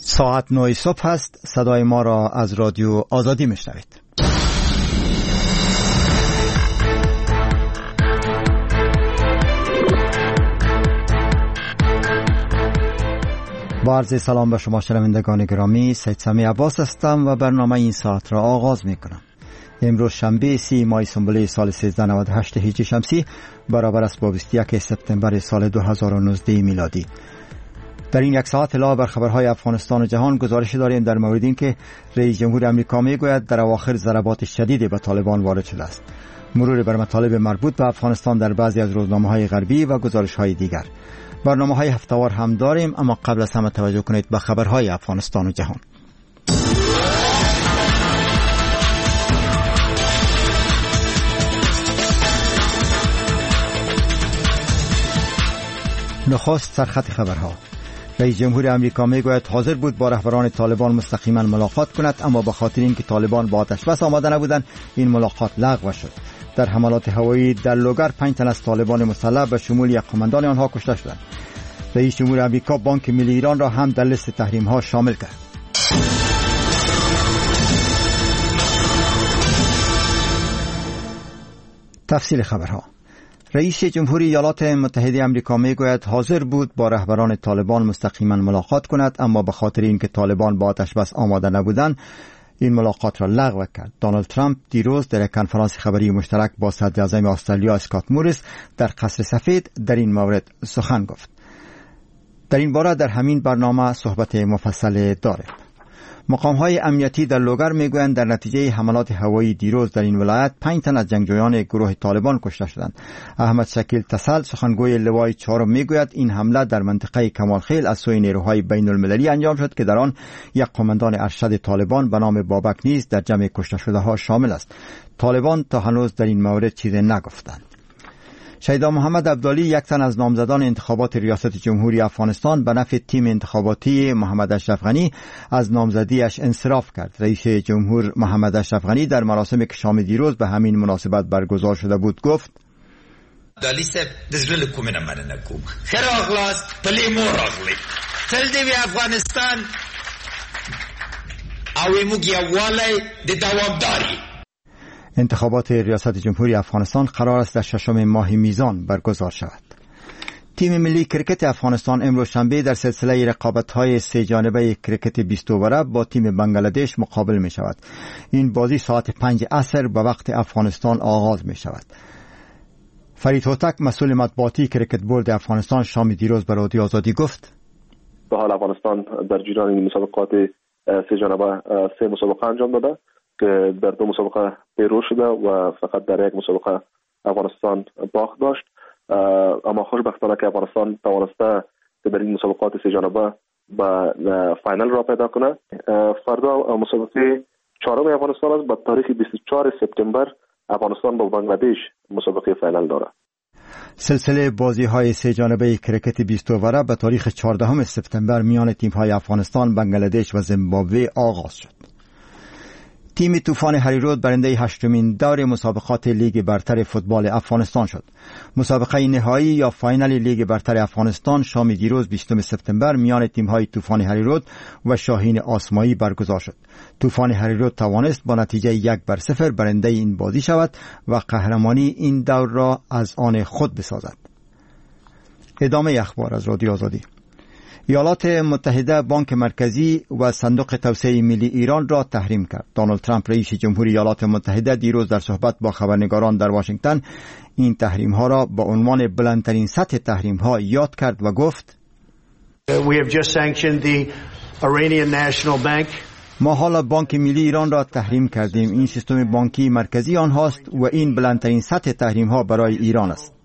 ساعت 9 صبح است. صدای ما را از رادیو آزادی میشنوید. با عرض سلام به شما شنوندگان گرامی، سید سمی عباس هستم و برنامه این ساعت را آغاز میکنم. امروز شنبه 30 ماه سنبله سال 1398 هجری شمسی برابر است با 21 سپتامبر سال 2019 میلادی. در این یک ساعت علاوه بر خبرهای افغانستان و جهان گزارش داریم در مورد اینکه رئیس جمهور آمریکا میگوید در اواخر ضربات شدید به طالبان وارد شده است. مرور بر مطالب مربوط به افغانستان در بعضی از روزنامه‌های غربی و گزارش‌های دیگر. برنامه‌های هفته‌وار هم داریم، اما قبل از همه توجه کنید به خبرهای افغانستان و جهان. نخست سرخط خبرها. رئیس جمهور آمریکا میگوید حاضر بود با رهبران طالبان مستقیما ملاقات کند، اما به خاطر اینکه طالبان با آتش بس آماده نبودند این ملاقات لغو شد. در حملات هوایی در لوگر 5 تن از طالبان مسلح به شمول یک قماندان آنها کشته شدند. رئیس جمهور آمریکا بانک ملی ایران را هم در لیست تحریم ها شامل کرد. تفصیل خبرها. رئیس جمهوری ایالات متحده آمریکا میگوید حاضر بود با رهبران طالبان مستقیما ملاقات کند، اما به خاطر اینکه طالبان با آتش بس آماده نبودند این ملاقات را لغو کرد. دونالد ترامپ دیروز در کنفرانس خبری مشترک با صدر اعظم استرالیا اسکات موریس در قصر سفید در این مورد سخن گفت. در این باره در همین برنامه صحبت مفصل داریم. مقام‌های امنیتی در لوگر میگویند در نتیجه حملات هوایی دیروز در این ولایت 5 تن از جنگجویان گروه طالبان کشته شدند. احمد شکیل تسل سخنگوی لوای 4 میگوید این حمله در منطقه کمالخیل از سوی نیروهای بین المللی انجام شد که در آن یک قماندان ارشد طالبان به نام بابک نیز در جمع کشته شده ها شامل است. طالبان تا هنوز در این مورد چیزی نگفتند. شهید محمد عبدالی یک تن از نامزدان انتخابات ریاست جمهوری افغانستان به نفع تیم انتخاباتی محمد اشرف غنی از نامزدیش انصراف کرد. رئیس جمهور محمد اشرف غنی در مراسمی که شام دیروز به همین مناسبت برگزار شده بود گفت: دالی صاحب د زړه کومه نه مننه کوم. خیر اغلاس پلی مور اغلی تل دی افغانستان او موږ یووالی د دوامداری. انتخابات ریاست جمهوری افغانستان قرار است در 6 ماه میزان برگزار شود. تیم ملی کرکت افغانستان امروز شنبه در سلسله رقابت‌های 3 جانبه کرکت 20 اووره با تیم بنگلادش مقابل می شود. این بازی ساعت 5 عصر به وقت افغانستان آغاز می شود. فرید هوتک مسئول مطبوعاتی کرکت بورد افغانستان شام دیروز به رادیو آزادی گفت: به حال افغانستان در جریان این مسابقات 3 جانبه 3 مسابقه انجام داده که در 2 مسابقه پیرو شده و فقط در 1 مسابقه افغانستان باخت داشت، اما خوشبختانه که افغانستان توانسته که در این مسابقات 3 جانبه به فاینال را پیدا کنه. فردا مسابقه 4 افغانستان است. به تاریخ 24 سپتامبر افغانستان با بنگلادش مسابقه فاینال دارد. سلسله بازی‌های 3 جانبه کرکت 20 اووره به تاریخ 14 سپتامبر میان تیم‌های افغانستان، بنگلادش و زیمبابوه آغاز شد. تیم طوفان هریرود برنده 8مین دور مسابقات لیگ برتر فوتبال افغانستان شد. مسابقه نهایی یا فاینال لیگ برتر افغانستان شام دیروز 20 سپتامبر میان تیم‌های طوفان هریرود و شاهین آسمایی برگزار شد. طوفان هریرود توانست با نتیجه 1-0 برنده این بازی شود و قهرمانی این دور را از آن خود بسازد. ادامه اخبار از رادیو آزادی. ایالات متحده بانک مرکزی و صندوق توسعه ملی ایران را تحریم کرد. دونالد ترامپ رئیس جمهوری ایالات متحده دیروز در صحبت با خبرنگاران در واشنگتن این تحریم ها را با عنوان بلندترین سطح تحریم ها یاد کرد و گفت: We have just sanctioned the Iranian National Bank. ما حالا بانک ملی ایران را تحریم کردیم. این سیستم بانکی مرکزی آنهاست و این بلندترین سطح تحریم ها برای ایران است.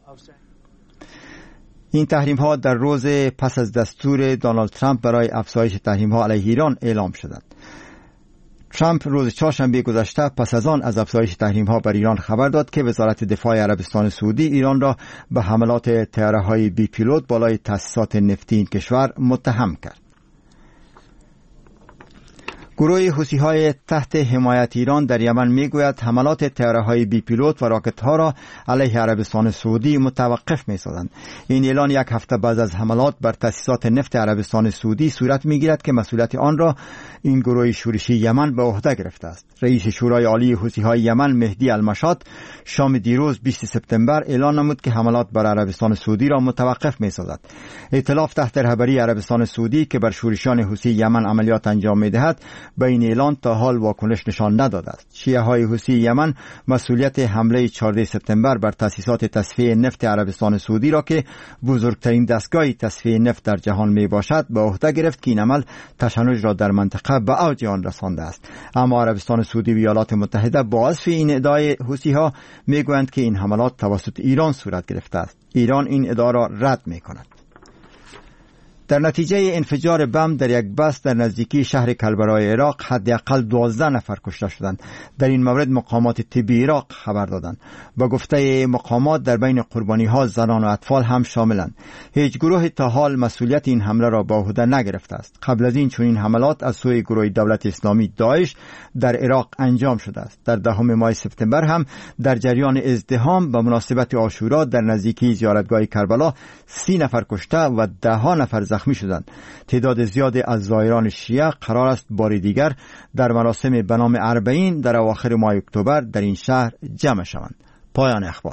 این تحریم ها در روز پس از دستور دونالد ترامپ برای افزایش تحریم ها علیه ایران اعلام شدند. ترامپ روز چهارشنبه گذشته پس از آن از افزایش تحریم ها بر ایران خبر داد که وزارت دفاع عربستان سعودی ایران را به حملات طیاره های بی پیلوت بالای تأسیسات نفتی این کشور متهم کرد. گروه حوثی‌های تحت حمایت ایران در یمن میگوید حملات طیاره‌های بی پیلوت و راکت‌ها را علیه عربستان سعودی متوقف می‌سازند. این اعلان یک هفته بعد از حملات بر تأسیسات نفت عربستان سعودی صورت می‌گیرد که مسئولیت آن را این گروه شورشی یمن به عهده گرفته است. رئیس شورای عالی حوثی‌های یمن مهدی المشاط شام دیروز 20 سپتامبر اعلان نمود که حملات بر عربستان سعودی را متوقف می‌سازد. ائتلاف تحت رهبری عربستان سعودی که بر شورشیان حوثی یمن عملیات انجام می‌دهد به این اعلان تا حال واکنش نشان نداده است. شیعه‌های حوثی یمن مسئولیت حمله 14 سپتامبر بر تأسیسات تصفیه نفت عربستان سعودی را که بزرگترین دستگاه تصفیه نفت در جهان می باشد به عهده گرفت که این عمل تشنج را در منطقه به اوج آن رسانده است. اما عربستان سعودی و ایالات متحده با حذف این ادعای حوثی‌ها میگویند که این حملات توسط ایران صورت گرفته است. ایران این ادعا را رد می‌کند. در نتیجه انفجار بم در یک بس در نزدیکی شهر کلبرای عراق حداقل 12 نفر کشته شدند. در این مورد مقامات طبی عراق خبر دادند. با گفته مقامات در بین قربانی‌ها زنان و اطفال هم شاملند. هیچ گروه تا حال مسئولیت این حمله را به عهده نگرفته است. قبل از این چنین حملات از سوی گروه دولت اسلامی داعش در عراق انجام شده است. در 10 ماه سپتامبر هم در جریان ازدحام به مناسبت عاشورا در نزدیکی زیارتگاه کربلا 30 نفر کشته و 10 نفر زخمی شدند. تعداد زیادی از زائران شیعه قرار است بار دیگر در مراسم به نام اربعین در اواخر ماه اکتبر در این شهر جمع شوند. پایان اخبار.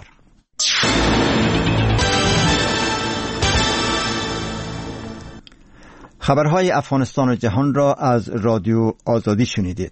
خبرهای افغانستان و جهان را از رادیو آزادی شنیدید.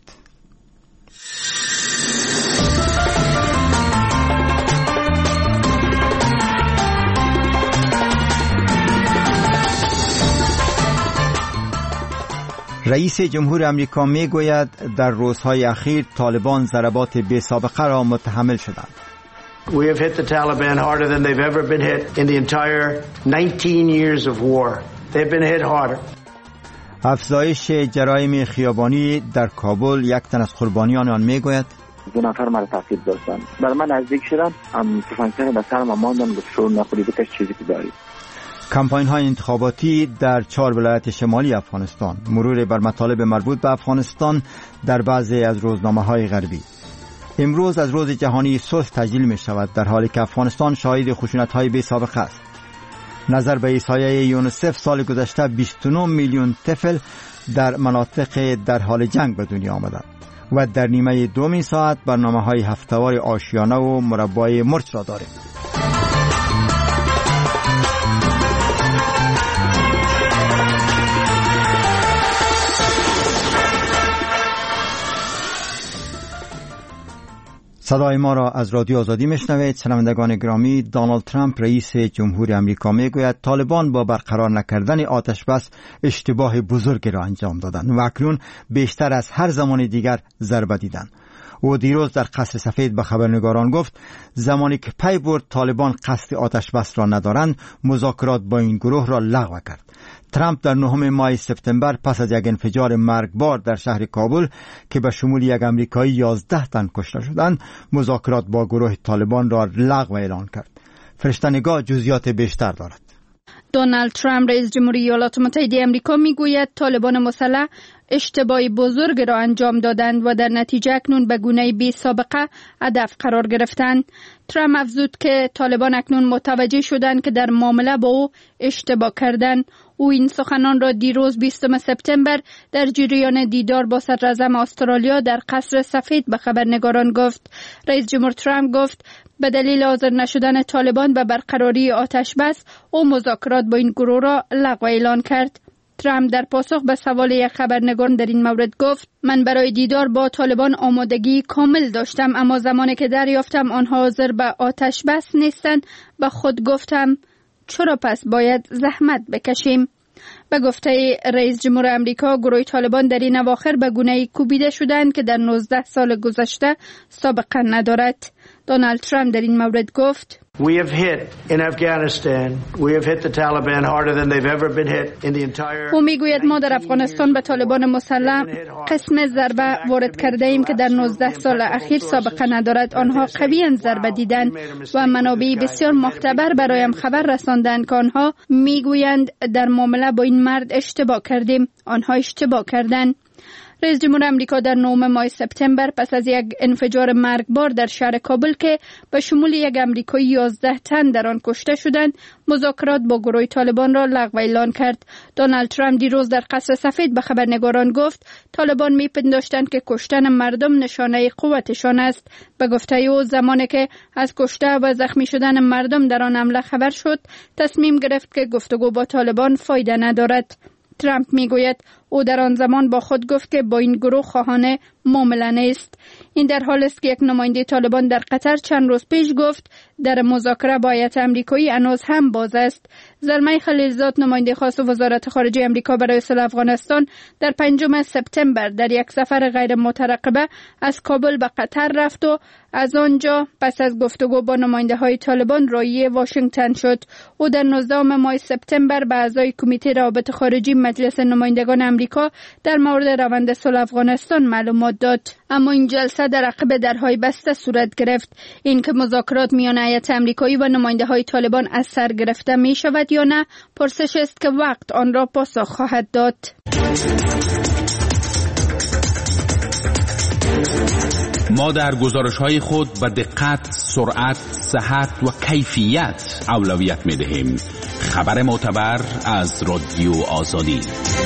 رئیس جمهور امریکا میگوید در روزهای اخیر طالبان ضربات بی سابقه را متحمل شدند. We have hit the Taliban harder than they've ever been hit in the entire 19 years of war. They've been hit harder. افزایش جرایم خیابانی در کابل، یک تن از قربانیان آن میگوید 2 نفر مرا تعقیب داشتن. بر من نزدیک شدن، تفنگچه به سرم ماندن، گفتن نخوری بکش چیزی که داری. کمپاین های انتخاباتی در 4 ولایت شمالی افغانستان، مرور بر مطالب مربوط به افغانستان در بعضی از روزنامه های غربی. امروز از روز جهانی صلح تجلیل می شود در حالی که افغانستان شاهد خشونت های بی سابقه است. نظر به احصایه یونیسف سال گذشته 29 میلیون طفل در مناطق در حال جنگ به دنیا آمدند و در نیمه دومین ساعت برنامه های هفته‌وار آشیانه و مربای مرچ را داریم. صدای ما را از رادیو آزادی میشنوید. شنوندگان گرامی، دونالد ترامپ رئیس جمهور امریکا میگوید طالبان با برقرار نکردن آتش بس اشتباه بزرگی را انجام دادند و اکنون بیشتر از هر زمان دیگر ضربه دیدند. او دیروز در قصر سفید به خبرنگاران گفت زمانی که پی برد طالبان قصد آتش بس را ندارند، مذاکرات با این گروه را لغو کرد. ترامپ در 9 ماه سپتامبر پس از یک انفجار مرگبار در شهر کابل که به شمول یک امریکایی 11 تن کشته شدند، مذاکرات با گروه طالبان را لغو اعلان کرد. فرشته‌نگار جزئیات بیشتر دارد. دونالد ترامپ رئیس جمهوری ایالات متحده آمریکا میگوید طالبان مسلح اشتباه بزرگ را انجام دادند و در نتیجه اکنون به گونه بی سابقه هدف قرار گرفتند. ترامپ افزود که طالبان اکنون متوجه شدند که در معامله با او اشتباه کردند. او این سخنان را دیروز 20 سپتامبر در جریان دیدار با صدراعظم استرالیا در قصر سفید به خبرنگاران گفت. رئیس جمهور ترامپ گفت به دلیل حاضر نشدن طالبان به برقراری آتش بس، او مذاکرات با این گروه را لغو اعلان کرد. ترامپ در پاسخ به سوال یک خبرنگار در این مورد گفت من برای دیدار با طالبان آمادگی کامل داشتم، اما زمانی که دریافتم آنها حاضر به آتش بس نیستند به خود گفتم چرا پس باید زحمت بکشیم. به گفته رئیس جمهور امریکا، گروه طالبان در این اواخر به گونه‌ای کوبیده شدند که در 19 سال گذشته سابقه ندارد. دونالد ترامپ در این مورد گفت We have hit in Afghanistan. We have hit the Taliban harder than they've ever been hit in the entire. او میگوید ما در افغانستان به طالبان مسلح قسم ضربه وارد کرده ایم که در 19 سال اخیر سابقه ندارد. آنها قویاً ضربه دیدند و منابع بسیار معتبر برایم خبر رساندند که آنها میگویند در معامله با این مرد اشتباه کردیم. آنها اشتباه کردند. رئیس جمهور آمریکا در 9 ماه سپتامبر پس از یک انفجار مرگبار در شهر کابل که به شمول یک آمریکایی 11 تن در آن کشته شدند، مذاکرات با گروه طالبان را لغو اعلان کرد. دونالد ترامپ دیروز در قصر سفید به خبرنگاران گفت طالبان می‌پنداشتند که کشتن مردم نشانه قوتشان است. به گفته او زمانی که از کشته و زخمی شدن مردم در آن حمله خبر شد، تصمیم گرفت که گفتگو با طالبان فایده ندارد. ترامپ میگوید او در آن زمان با خود گفت که با این گروه خواهان معامله نیست. این در حالی است که یک نماینده طالبان در قطر چند روز پیش گفت در مذاکره با هیئت آمریکایی هنوز هم باز است. زلمه خلیلزاد نماینده خاص وزارت خارجه آمریکا برای صلح افغانستان در 5 سپتامبر در یک سفر غیر مترقبه از کابل به قطر رفت و از آنجا پس از گفتگو با نماینده های طالبان راهی واشنگتن شد. او در 19 ماه سپتامبر به اعضای کمیته روابط خارجی مجلس نمایندگان آمریکا در مورد روند صلح افغانستان معلومات داد. اما این جلسه در عقب درهای بسته صورت گرفت. این که مذاکرات میان هیئت آمریکایی و نماینده های طالبان از سر گرفته می شود یا نه، پرسش است که وقت آن را پاسخ خواهد داد. ما در گزارش‌های خود به دقت، سرعت، صحت و کیفیت اولویت می‌دهیم. خبر معتبر از رادیو آزادی.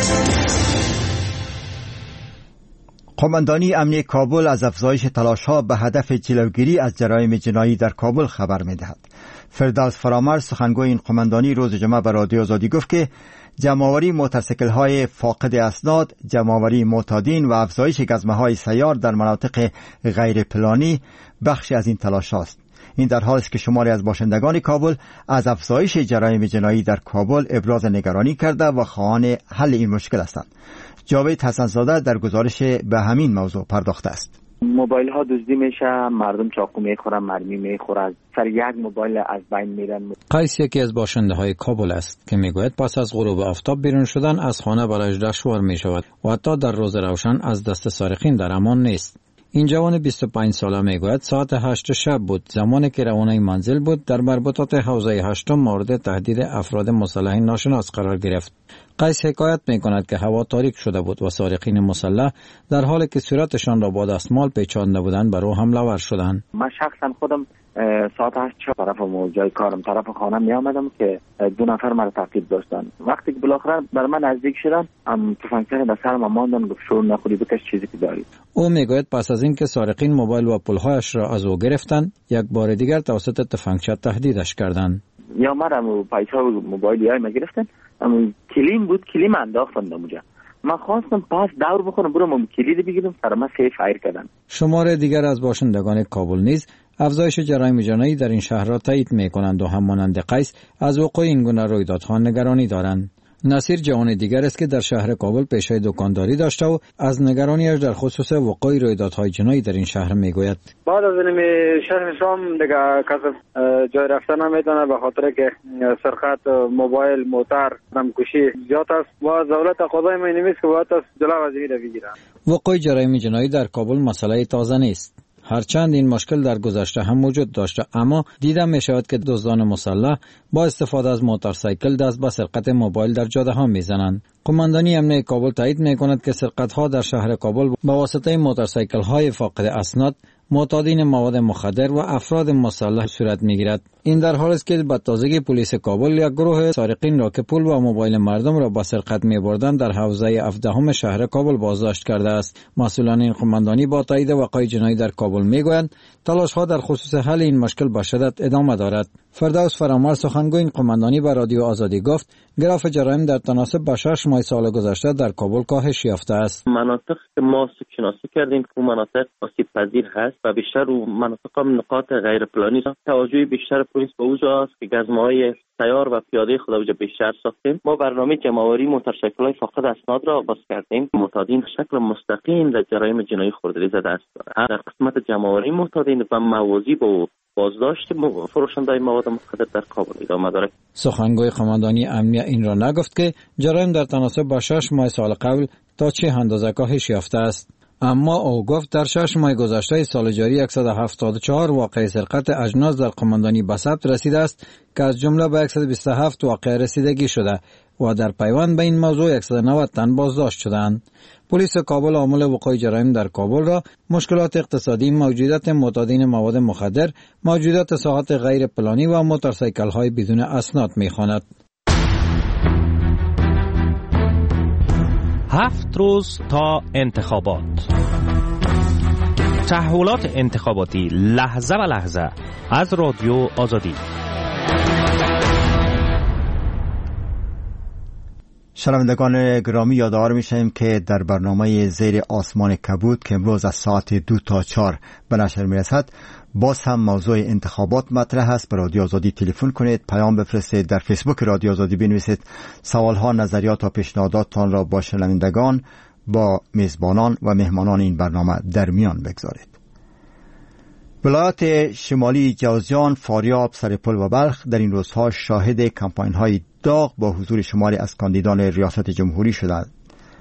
قماندانی امنیتی کابل از افزایش تلاش‌ها به هدف جلوگیری از جرایم جنایی در کابل خبر می‌دهد. فردوس فرامرز سخنگوی این قماندانی روز جمعه به رادیو آزادی گفت که جمع‌آوری موتورسیکل‌های فاقد اسناد، جمع‌آوری معتادین و افزایش گزمه‌های سیار در مناطق غیر پلانی بخشی از این تلاش است. این در حالی است که شماری از باشندگان کابل از افزایش جرایم جنایی در کابل ابراز نگرانی کرده و خواهان حل این مشکل هستند. جاوید حسن‌زاده در گزارش به همین موضوع پرداخته است. موبایل ها دزدی میشه، مردم چاقو میخورن، مرمی میخورن، سر یک موبایل از بین میرن. قیس یکی از باشنده های کابل است که میگوید پس از غروب آفتاب بیرون شدن از خانه برایش دشوار میشود و حتی در روز روشن از دست سارقین در امان نیست. این جوان 25 ساله میگوید ساعت 8 شب بود زمانی که روانه منزل بود در مربوطات حوزه 8 مورد تهدید افراد مسلح ناشناس قرار گرفت. قیس حکایت میکند که هوا تاریک شده بود و سارقین مسلح در حالی که صورتشان را با دستمال پیچانده بودند بر او حمله ور شدند. من شخصا خودم ساعت 8 طرف جای کارم طرف خانم می آمدم که 2 نفر مرا تعقیب داشتن. وقتی که بالاخره بر من نزدیک شدن تفنگچی به سرم ماندن، گفت شور نخوری بکش چیزی که داری. او میگوید پس از اینکه سارقین موبایل و پولهایش را از او گرفتند یک بار دیگر توسط تفنگچی تهدیدش کردند. یا مرا پیسه و موبایل یای ما گرفتن، کلیم بود، کلیم انداختن اونجا. من خواستم پاس دور بکنم برم کلید بگیرم، سر ما سیف فایر کردن. شمار دیگر از باشندگان کابل نیز افزایش جرایم جنایی در این شهر را تایید می‌کنند و همانند قیس از وقوع این گونه رویدادها نگرانی دارند. نصیر جوان دیگر است که در شهر کابل پیشه دکانداری داشته و از نگرانیش در خصوص وقوع رویدادهای جنایی در این شهر میگوید. بعد از این شهر شام دیگه کسی جای رفتن نمیتونه به خاطر که سرقت موبایل، موتر، نمکشی زیاد است و دولت قضای ما نمیست که باید جلو از این رو بگیره. وقوع جرایم جنایی در کابل مسئله تازه نیست. هرچند این مشکل در گذشته هم وجود داشته، اما دیده می شود که دزدان مسلح با استفاده از موتورسیکل دست به سرقت موبایل در جاده ها می زنند. قماندانی امنیتی کابل تایید می کند که سرقت ها در شهر کابل با واسطه موتورسیکل های فاقد اسناد، معتادین مواد مخدر و افراد مسلح صورت می گیرد. این در حالی است که به تازگی پلیس کابل یک گروه سارقین را که پول و موبایل مردم را به سرقت می بردند در حوزه 17 شهر کابل بازداشت کرده است. مسئولان این قماندانی با تایید وقایع جنایی در کابل می گویند تلاش ها در خصوص حل این مشکل به شدت ادامه دارد. فردوس فرامرز سخنگوی این قماندانی به رادیو آزادی گفت گراف جرایم در تناسب با 6 ماه سال گذشته در کابل کاهش یافته است. مناطق که ما شناسایی کردیم که مناطق آسیب پذیر هست و بیشتر رو مناطق نقاط غیر پلانی توجه بیشتر پلیس به اونجا است که گزمه‌های سیار و پیاده خود اونجا بیشتر ساختیم. ما برنامه جمع‌آوری موتورسیکل‌های فاقد اسناد را آغاز کردیم. معتادین به شکل مستقیم در جرایم جنایی خوردگی زده است. در قسمت جمع‌آوری معتادین و موازی با بازداشت فروشنده مواد مخدر در کابل ادامه دارد. سخنگوی قماندانی امنیت این را نگفت که جرایم در تناسب با 6 ماه سال قبل تا چه اندازه کاهش یافته است. اما او گفت در 6 ماه گذشته سال جاری 174 واقعه سرقت اجناس در قماندانی به ثبت رسیده است که از جمله به 127 واقعه رسیدگی شده و در پیوند به این موضوع 190 تن بازداشت شدند. پلیس کابل عامل وقوع جرایم در کابل را مشکلات اقتصادی، موجودیت معتادین مواد مخدر، موجودیت ساعات غیر پلانی و موتورسیکل های بدون اسناد می‌خواند. 7 روز تا انتخابات. تحولات انتخاباتی لحظه به لحظه از رادیو آزادی. شنوندگان گرامی، یادآور میشیم که در برنامه زیر آسمان کبود که امروز از ساعت 2 تا 4 به نشر میرسد باز هم موضوع انتخابات مطرح است. به رادیو آزادی تلفن کنید، پیام بفرستید، در فیسبوک رادیو آزادی بنویسید، سوالها، نظریات و پیشنهاداتتان را با شنوندگان، با میزبانان و مهمانان این برنامه در میان بگذارید. ولایات شمالی جوزجان، فاریاب، سرپل و بلخ در این روزها شاهد کمپاین‌های داغ با حضور شماری از کاندیدان ریاست جمهوری شدند.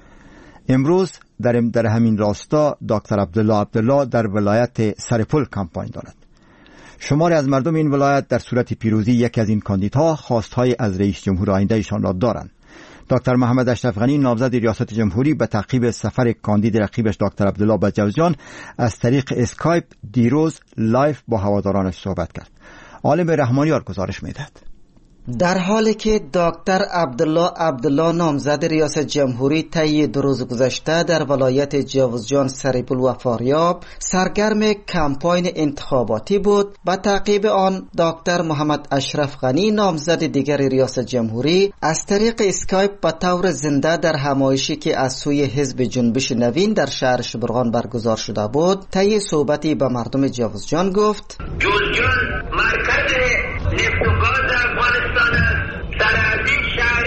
امروز در همین راستا دکتر عبدالله در ولایت سرپل کمپاین دارد. شماری از مردم این ولایت در صورت پیروزی یکی از این کاندیدها خواستهای از رئیس جمهور آینده ایشان را دارند. دکتر محمد اشرف غنی نامزد ریاست جمهوری به تعقیب سفر کاندید رقیبش دکتر عبدالله به جوزجان از طریق اسکایپ دیروز لایف با هوادارانش صحبت کرد. عالم رحمانیار گزارش میدهد. در حالی که دکتر عبدالله نامزد ریاست جمهوری طی 2 روز گذشته در ولایت جوزجان، سرپل و فاریاب سرگرم کمپاین انتخاباتی بود، به تعقیب آن دکتر محمد اشرف غنی نامزد دیگر ریاست جمهوری از طریق اسکایپ به طور زنده در همایشی که از سوی حزب جنبش نوین در شهر شبرغان برگزار شده بود طی صحبتی به مردم جوزجان گفت: جوزجان مرکز نفت و گاز افغانستان است. سرحدی شهر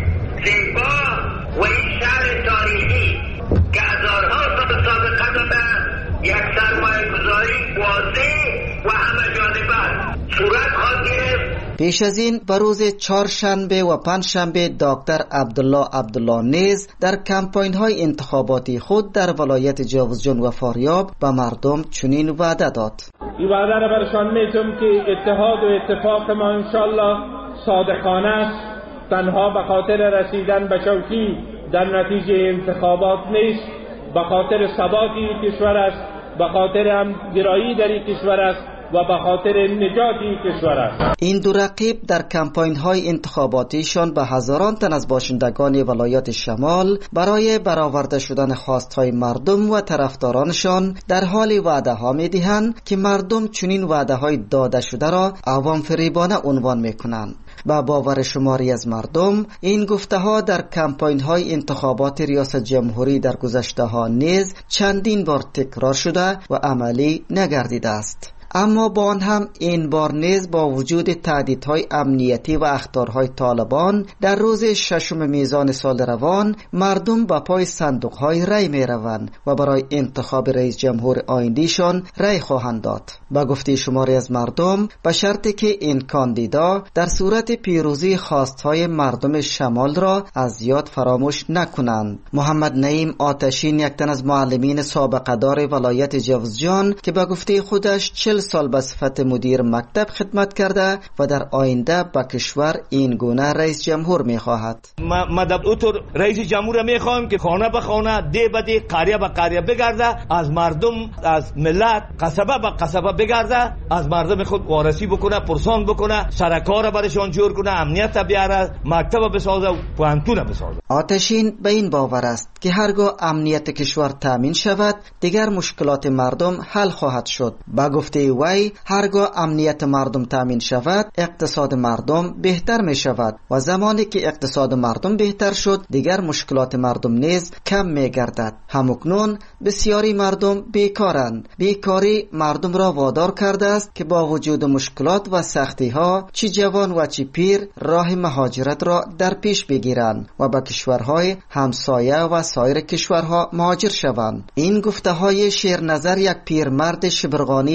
زیبا و این شهر تاریخی که هزارها سال سابقه دارد یک سرمایه گذاری واضح و همه جانبه صورت خواهد گرفت. پیش از این به روز 4 شنبه و 5 شنبه دکتر عبدالله نیز در کمپاین های انتخاباتی خود در ولایت جوزجان و فاریاب به مردم چنین وعده داد: این وعده را برشان میتونم که اتحاد و اتفاق ما انشالله صادقانه است. تنها به خاطر رسیدن به چوکی در نتیجه انتخابات نیست، به خاطر ثباتی کشور است، به خاطر همگرایی در این کشور است و به خاطر نجات این کشور است. این دو رقیب در کمپاین های انتخاباتیشان به هزاران تن از باشندگان ولایت شمال برای برآورده شدن خواستهای مردم و طرفدارانشان در حال وعده ها می دهند که مردم چنین وعده های داده شده را عوام فریبانه عنوان می کنند. با باور شماری از مردم این گفته ها در کمپاین های انتخابات ریاست جمهوری در گذشته ها نیز چندین بار تکرار شده و عملی نگردیده است. اما با آن هم این بار نیز با وجود تهدیدهای امنیتی و اخطارهای طالبان در روز 6 میزان سال روان مردم به پای صندوقهای رای می روند و برای انتخاب رئیس جمهور آیندهشان رای خواهند داد. با گفته شماری از مردم به شرطی که این کاندیدا در صورت پیروزی خواستهای مردم شمال را از یاد فراموش نکنند. محمد نعیم آتشین، یک تن از معلمین سابقه دار ولایت جوزجان که با گفته خودش 40 سال به صفت مدیر مکتب خدمت کرده و در آینده به کشور این گونه رئیس جمهور می خواهد. ما در اوتر رئیس جمهور می خواهیم که خانه به خانه، ده به ده، قریه به قریه بگرده، از مردم، از ملت، قصبه به قصبه بگرده، از مردم خود وارسی بکنه، پرسان بکنه، سرکار برشان جور کنه، امنیت بیاره، مکتب بسازه و پوهنتون بسازه. آتشین به این باور است که هرگاه امنیت کشور تامین شود دیگر مشکلات مردم حل خواهد شد. با گفته وی هرگاه امنیت مردم تامین شود اقتصاد مردم بهتر می شود و زمانی که اقتصاد مردم بهتر شد دیگر مشکلات مردم نیز کم می گردد. همکنون بسیاری مردم بیکارند. بیکاری مردم را وادار کرده است که با وجود مشکلات و سختی ها چه جوان و چه پیر راه مهاجرت را در پیش بگیرند و به کشورهای همسایه و سایر کشورها مهاجر شوند. این گفته های شیر نظر یک پیرمرد شبرغانی 80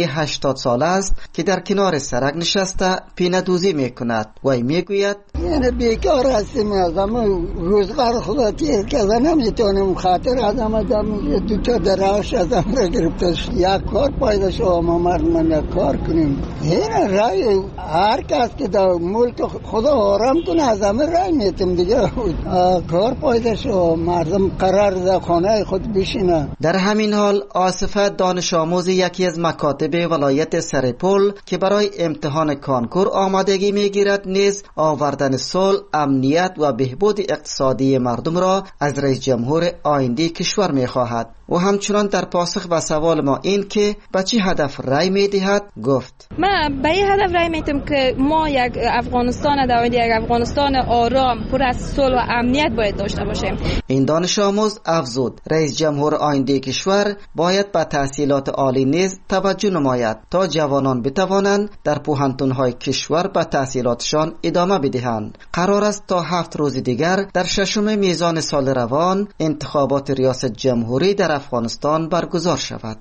80 ساله است که در کنار سرک نشسته پینه دوزی میکند. وی میگوید یعنی بیکار هستیم، از همه روزگار خدا تیر کرده نمیتونیم، خاطر از همه دو تا دراش از همه را گرفته، یک کار پیدا شو ما مردم یک کار کنیم. این رای هر کس که در ملک خدا آرام کنه از همه رای میتیم دیگه، کار پیدا شو مردم قرار در خانه خود بشینه. در همین حال آصفه دانش آموز یکی از مکاتب ولایت سرپل که برای امتحان کانکور آمادگی میگیرد نیز آوردن صلح، امنیت و بهبود اقتصادی مردم را از رئیس جمهور آینده کشور میخواهد. و همچنان در پاسخ به سوال ما این که به چه هدف رای میدهد گفت من به این هدف رای میدم که ما یک افغانستان در آینده، یک افغانستان آرام پر از صلح و امنیت باید داشته باشیم. این دانش آموز افزود رئیس جمهور آینده کشور باید به تحصیلات عالی نیز توجه نماید تا جوانان بتوانند در پوهنتون‌های کشور به تحصیلاتشان ادامه بدهند. قرار است تا 7 روز دیگر در 6 میزان سال روان انتخابات ریاست جمهوری در افغانستان برگزار شود.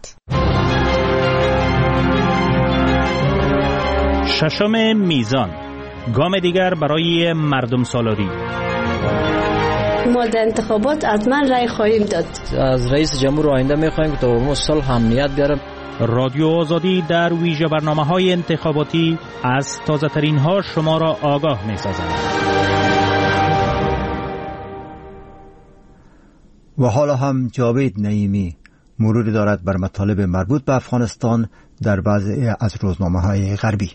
6 میزان، گام دیگر برای مردم سالاری. ما در انتخابات حتما رای خواهیم داد. از رئیس جمهور آینده میخواهیم که تا صلح امنیت بیاره. رادیو آزادی در ویژه برنامه‌های انتخاباتی از تازه‌ترین ها شما را آگاه می‌سازد. و حالا هم جاوید نعیمی مروری دارد بر مطالب مربوط به افغانستان در بعضی از روزنامه‌های غربی.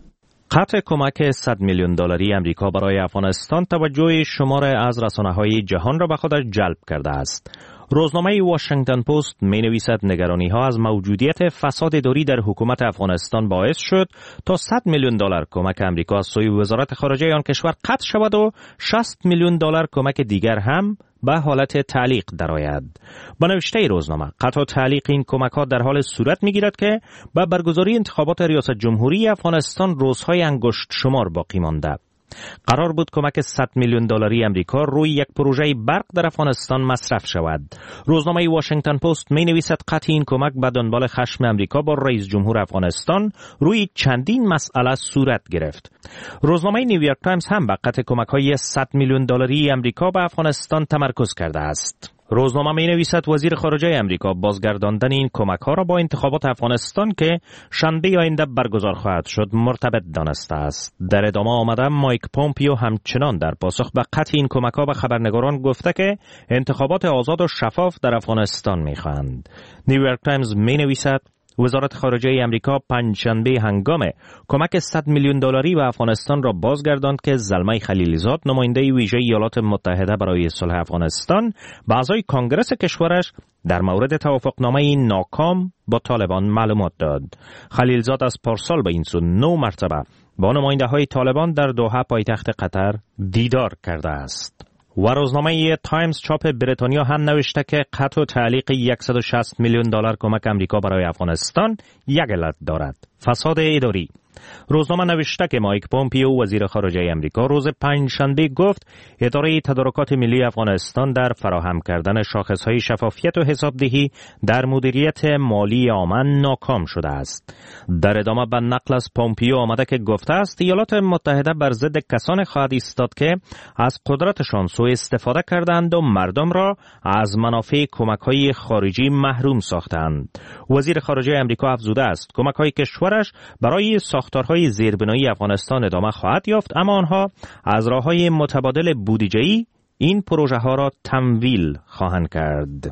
قطع کمک 100 میلیون دلاری امریکا برای افغانستان توجه شمار از رسانه‌های جهان را به خودش جلب کرده است. روزنامه واشنگتن پست می‌نویسد نگرانی‌ها از موجودیت فساد اداری در حکومت افغانستان باعث شد تا 100 میلیون دلار کمک امریکا از سوی وزارت خارجه آن کشور قطع شود و 60 میلیون دلار کمک دیگر هم به حالت تعلیق درآید. با نوشته روزنامه قطع و تعلیق این کمک‌ها در حال صورت می‌گیرد که با برگزاری انتخابات ریاست جمهوری افغانستان روزهای انگشت شمار باقی مانده. قرار بود کمک 100 میلیون دلاری امریکا روی یک پروژه برق در افغانستان مصرف شود. روزنامه واشنگتن پست می‌نویسد قطع این کمک به دنبال خشم امریکا با رئیس جمهور افغانستان روی چندین مسئله صورت گرفت. روزنامه نیویورک تایمز هم به قطع کمک‌های 100 میلیون دلاری امریکا به افغانستان تمرکز کرده است. روزنامه می‌نویسد وزیر خارجه امریکا بازگرداندن این کمک‌ها را با انتخابات افغانستان که شنبه آینده برگزار خواهد شد مرتبط دانسته است. در ادامه آمده مایک پومپیو همچنان در پاسخ به قطع این کمک‌ها به خبرنگاران گفته که انتخابات آزاد و شفاف در افغانستان می‌خواهند. نیویورک تایمز می‌نویسد وزارت خارجه امریکا پنجشنبه هنگام کمک 100 میلیون دلاری به افغانستان را بازگرداند که زلمه خلیلزاد نماینده ویژه ایالات متحده برای صلح افغانستان به اعضای کنگره کشورش در مورد توافقنامه ناکام با طالبان معلومات داد. خلیلزاد از پارسال به این سو 9 مرتبه با نماینده های طالبان در دوحه پایتخت قطر دیدار کرده است. و روزنامه تایمز چاپ بریتانیا هم نوشته که قطع و تعلیق 160 میلیون دلار کمک امریکا برای افغانستان یک علت دارد: فساد اداری. روزنامه نوشته که مایک پومپیو وزیر خارجه امریکا روز پنجشنبه گفت اداره تدارکات ملی افغانستان در فراهم کردن شاخصهای شفافیت و حسابدهی در مدیریت مالی آمن ناکام شده است. در ادامه به نقل از پومپیو آمده که گفته است ایالات متحده بر ضد کسانی خواهد ایستاد که از قدرتشان سوء استفاده کردند و مردم را از منافع کمک‌های خارجی محروم ساختند. وزیر خارجه امریکا افزوده است کمک‌های کشورش برای ساختارهای زیربنایی افغانستان ادامه خواهد یافت، اما آنها از راه‌های متبادل بودجه‌ای این پروژه‌ها را تمویل خواهند کرد.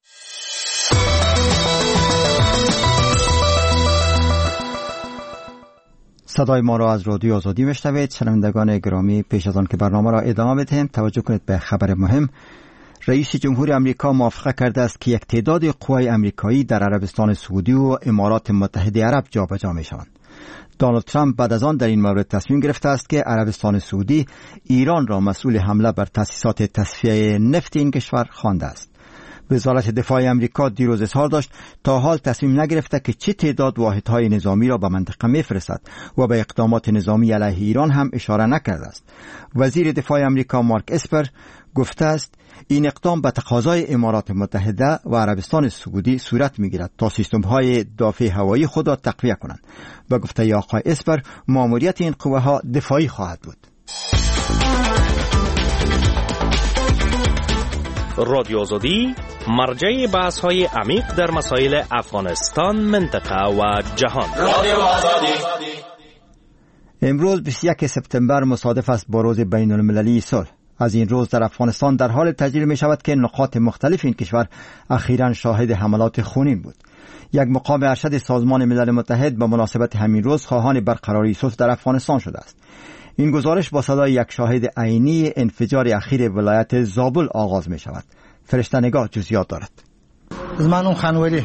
صدای ما را از رادیو آزادی میشنوید. شنوندگان گرامی، پیش از آن که برنامه را ادامه بدهیم توجه کنید به خبر مهم. رئیس جمهور امریکا موافقه کرده است که یک تعداد قوای امریکایی در عربستان سعودی و امارات متحده عرب جابجا میشوند. دونالد ترامپ بعد از آن در این مورد تصمیم گرفته است که عربستان سعودی ایران را مسئول حمله بر تأسیسات تصفیه نفت این کشور خوانده است. وزارت دفاع امریکا دیروز اظهار داشت تا حال تصمیم نگرفته که چه تعداد واحدهای نظامی را به منطقه میفرستد و به اقدامات نظامی علیه ایران هم اشاره نکرده است. وزیر دفاع امریکا مارک اسپر گفته است این اقدام به تقاضای امارات متحده و عربستان سعودی صورت میگیرد تا سیستم‌های دفاع هوایی خود را تقویت کنند. به گفته آقای اسپر ماموریت این قوه ها دفاعی خواهد بود. رادیو آزادی مرجع بحث های عمیق در مسائل افغانستان، منطقه و جهان. رادیو آزادی. امروز 21 سپتامبر مصادف است با روز بین المللی صلح. از این روز در افغانستان در حال تجلیل می شود که نقاط مختلف این کشور اخیراً شاهد حملات خونین بود. یک مقام ارشد سازمان ملل متحد به مناسبت همین روز خواهان برقراری صلح در افغانستان شده است. این گزارش با صدای یک شاهد عینی انفجار اخیر ولایت زابل آغاز می شود. فرشته نگاه جزئیات دارد. زمانم خانولی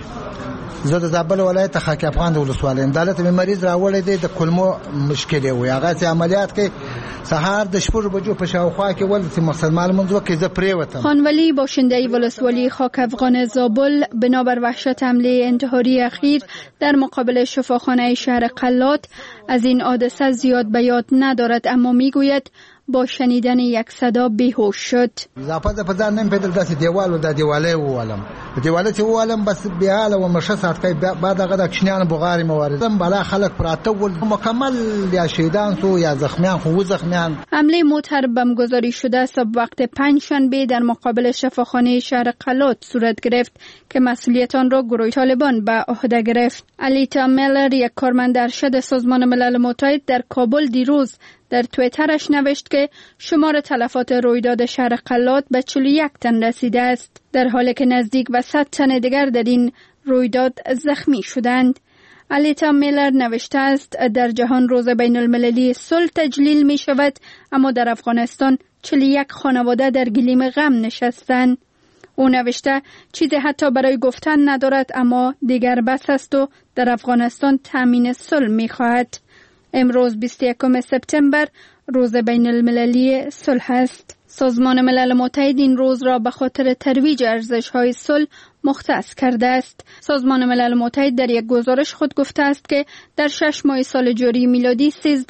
زه د زابل ولایت خاک افغان د ولسوالۍ دالت می مریض راوړی دی د کلمو مشکل وي هغه عملیات کې سهار د شپږ بجو په شاوخوا کې ولته مقصد معلومه زو کې زه پریوتم. خانولی باشنده ولسوالی خاک افغان زابل بنابر وحشت حمله انتحاری اخیر در مقابل شفاخانه شهر قلات از این حادثه زیاد به یاد ندارد، اما میگوید با شنیدن یک صدا بیهوش شد. اضافه په ځان نیم پیدل داسې دیوالو د دیواله وولم دیواله چې وولم بس بیاله و مرشه ساعت کې بعد هغه د کشنیان بغاری مواردم بالا خلک پراته ول مکمل یا شهیدان سو یا زخمیان خو زخمیان. حمله موتر بمبگذاری شده صبح وقت پنجشنبه در مقابل شفاخانه شهر قلات صورت گرفت که مسئولیت آن را گروه طالبان به عهده گرفت. الیتا میلر، یک کارمند ارشد سازمان ملل متحد در کابل، دیروز در توییترش نوشت که شمار تلفات رویداد شهر قلات به 41 تن رسیده است، در حالی که نزدیک به 100 تن دیگر در این رویداد زخمی شدند. الیتا میلر نوشته است در جهان روز بین المللی صلح تجلیل می شود، اما در افغانستان 41 خانواده در گلیم غم نشستند. او نوشته چیزی حتی برای گفتن ندارد، اما دیگر بس است و در افغانستان تامین صلح می خواهد. امروز 21 سپتامبر روز بین المللی صلح است. سازمان ملل متحد این روز را به خاطر ترویج ارزش‌های صلح مختص کرده است. سازمان ملل متحد در یک گزارش خود گفته است که در 6 ماه سال جاری میلادی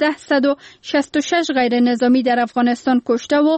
1366 غیر نظامی در افغانستان کشته و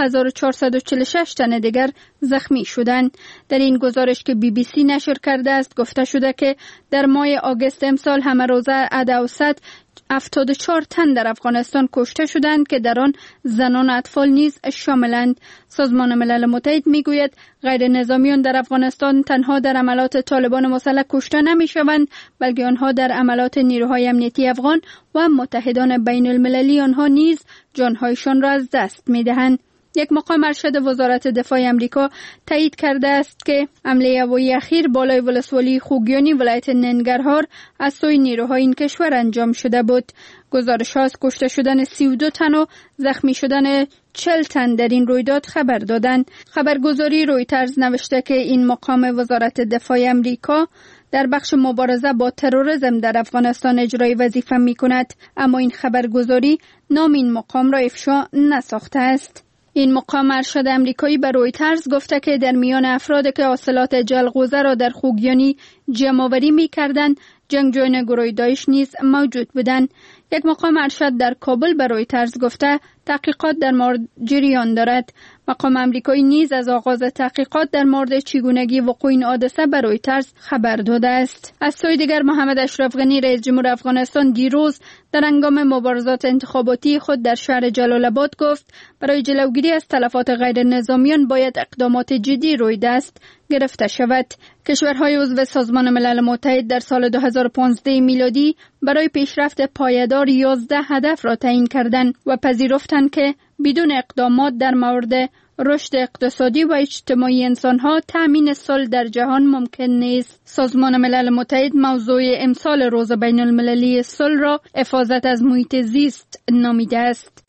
2446 تن دیگر زخمی شدند. در این گزارش که BBC نشر کرده است گفته شده که در ماه آگوست امسال همه روزه عدد 74 تن در افغانستان کشته شدند که در آن زنان و اطفال نیز شاملند. سازمان ملل متحد میگوید غیر نظامیان در افغانستان تنها در عملات طالبان مسلح کشته نمی شوند، بلکه آنها در عملات نیروهای امنیتی افغان و متحدان بین المللی آنها نیز جانهایشان را از دست می دهند. یک مقام ارشد وزارت دفاع امریکا تایید کرده است که حمله هوایی اخیر بالای ولسوالی خوگیانی ولایت ننگرهار از سوی نیروهای این کشور انجام شده بود. گزارش‌ها از کشته شدن 32 تن و زخمی شدن 40 تن در این رویداد خبر دادند. خبرگزاری رویترز نوشته که این مقام وزارت دفاع امریکا در بخش مبارزه با تروریسم در افغانستان اجرای وظیفه می‌کند، اما این خبرگزاری نام این مقام را افشا نساخته است. این مقام ارشد امریکایی به رویترز گفته که در میان افرادی که حاصلات جلغوزه را در خوگیانی جمع‌آوری می‌کردند، جنگجویان گروه داعش نیز موجود بودند. یک مقام ارشد در کابل به رویترز گفته تحقیقات در مورد جریان دارد. مقام امریکایی نیز از آغاز تحقیقات در مورد چگونگی وقوع این حادثه به رویترز خبر داده است. از سوی دیگر محمد اشرف غنی رئیس جمهور افغانستان دیروز در هنگام مبارزات انتخاباتی خود در شهر جلال آباد گفت برای جلوگیری از تلفات غیر نظامیان باید اقدامات جدی روی دست گرفته شود. کشورهای عضو سازمان ملل متحد در سال 2015 میلادی برای پیشرفت پایدار 11 هدف را تعیین کردند و پذیرفتند که بدون اقدامات در مورد رشد اقتصادی و اجتماعی انسانها تأمین صلح در جهان ممکن نیست. سازمان ملل متحد موضوع امسال روز بین المللی صلح را حفاظت از محیط زیست نامیده است.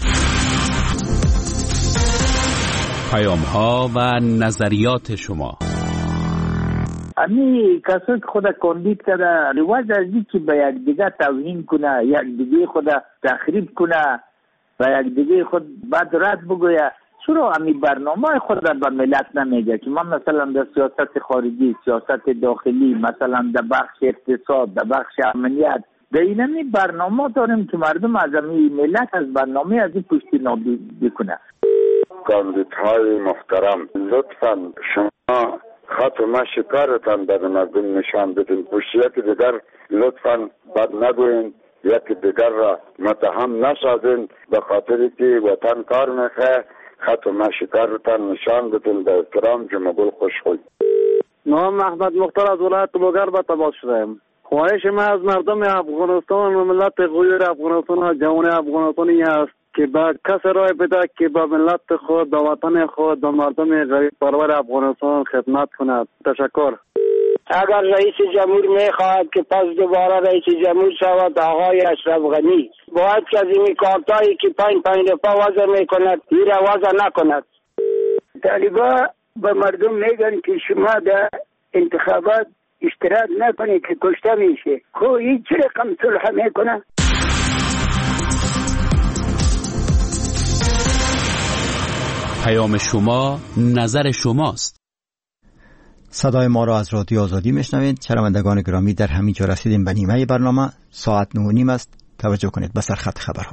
پیام‌ها و نظریات شما. امی کسایی که خود کاندید کرده رواج از این که به یک دیگه توهین کنه، یک دیگه خود تخریب کنه و یک دیگه خود بعد رد بگویه، چرا همین برنامه خود را به ملت نمیگه که ما مثلا در سیاست خارجی، سیاست داخلی، مثلا در بخش اقتصاد، در بخش امنیت، در این برنامه داریم که مردم از همین ملت از برنامه از این پشتیبانی بکنه. کاندیدهای محترم، لطفاً شما خط و مشی کارتان به مردم نشان بدین. یکی دیگر لطفاً بد نگوین، یکی دیگر را متهم نسازین، به خاطری که وطن کار میخواه. خط و مشی کارتان نشان بدین. به احترام جمعگل خوشخوی. نام احمد مختار از ولایت بوگر به تماس شدم. خواهش ما از مردم افغانستان و ملت غیر افغانستان و جوان افغانستان این است که با کس رای بده که با ملت خود، با وطن خود، با مردم غریب پرور افغانستان خدمت کند. تشکر. اگر رئیس جمهور میخواهد که پس دوباره رئیس جمهور شود آقای اشرف غنی، باید که از این کارتایی که 5 دفعه وضع میکند این وضع نکند. طالبا به مردم میگن که شما در انتخابات اشتراک نکنید که کشته میشه. خب این چه رقم صلح میکنه؟ پیام شما، نظر شماست. صدای ما را از رادیو آزادی میشنوید. شنوندگان گرامی، در همین جا رسیدیم به نیمه برنامه. ساعت 9:30 است. توجه کنید به سرخط خبرها.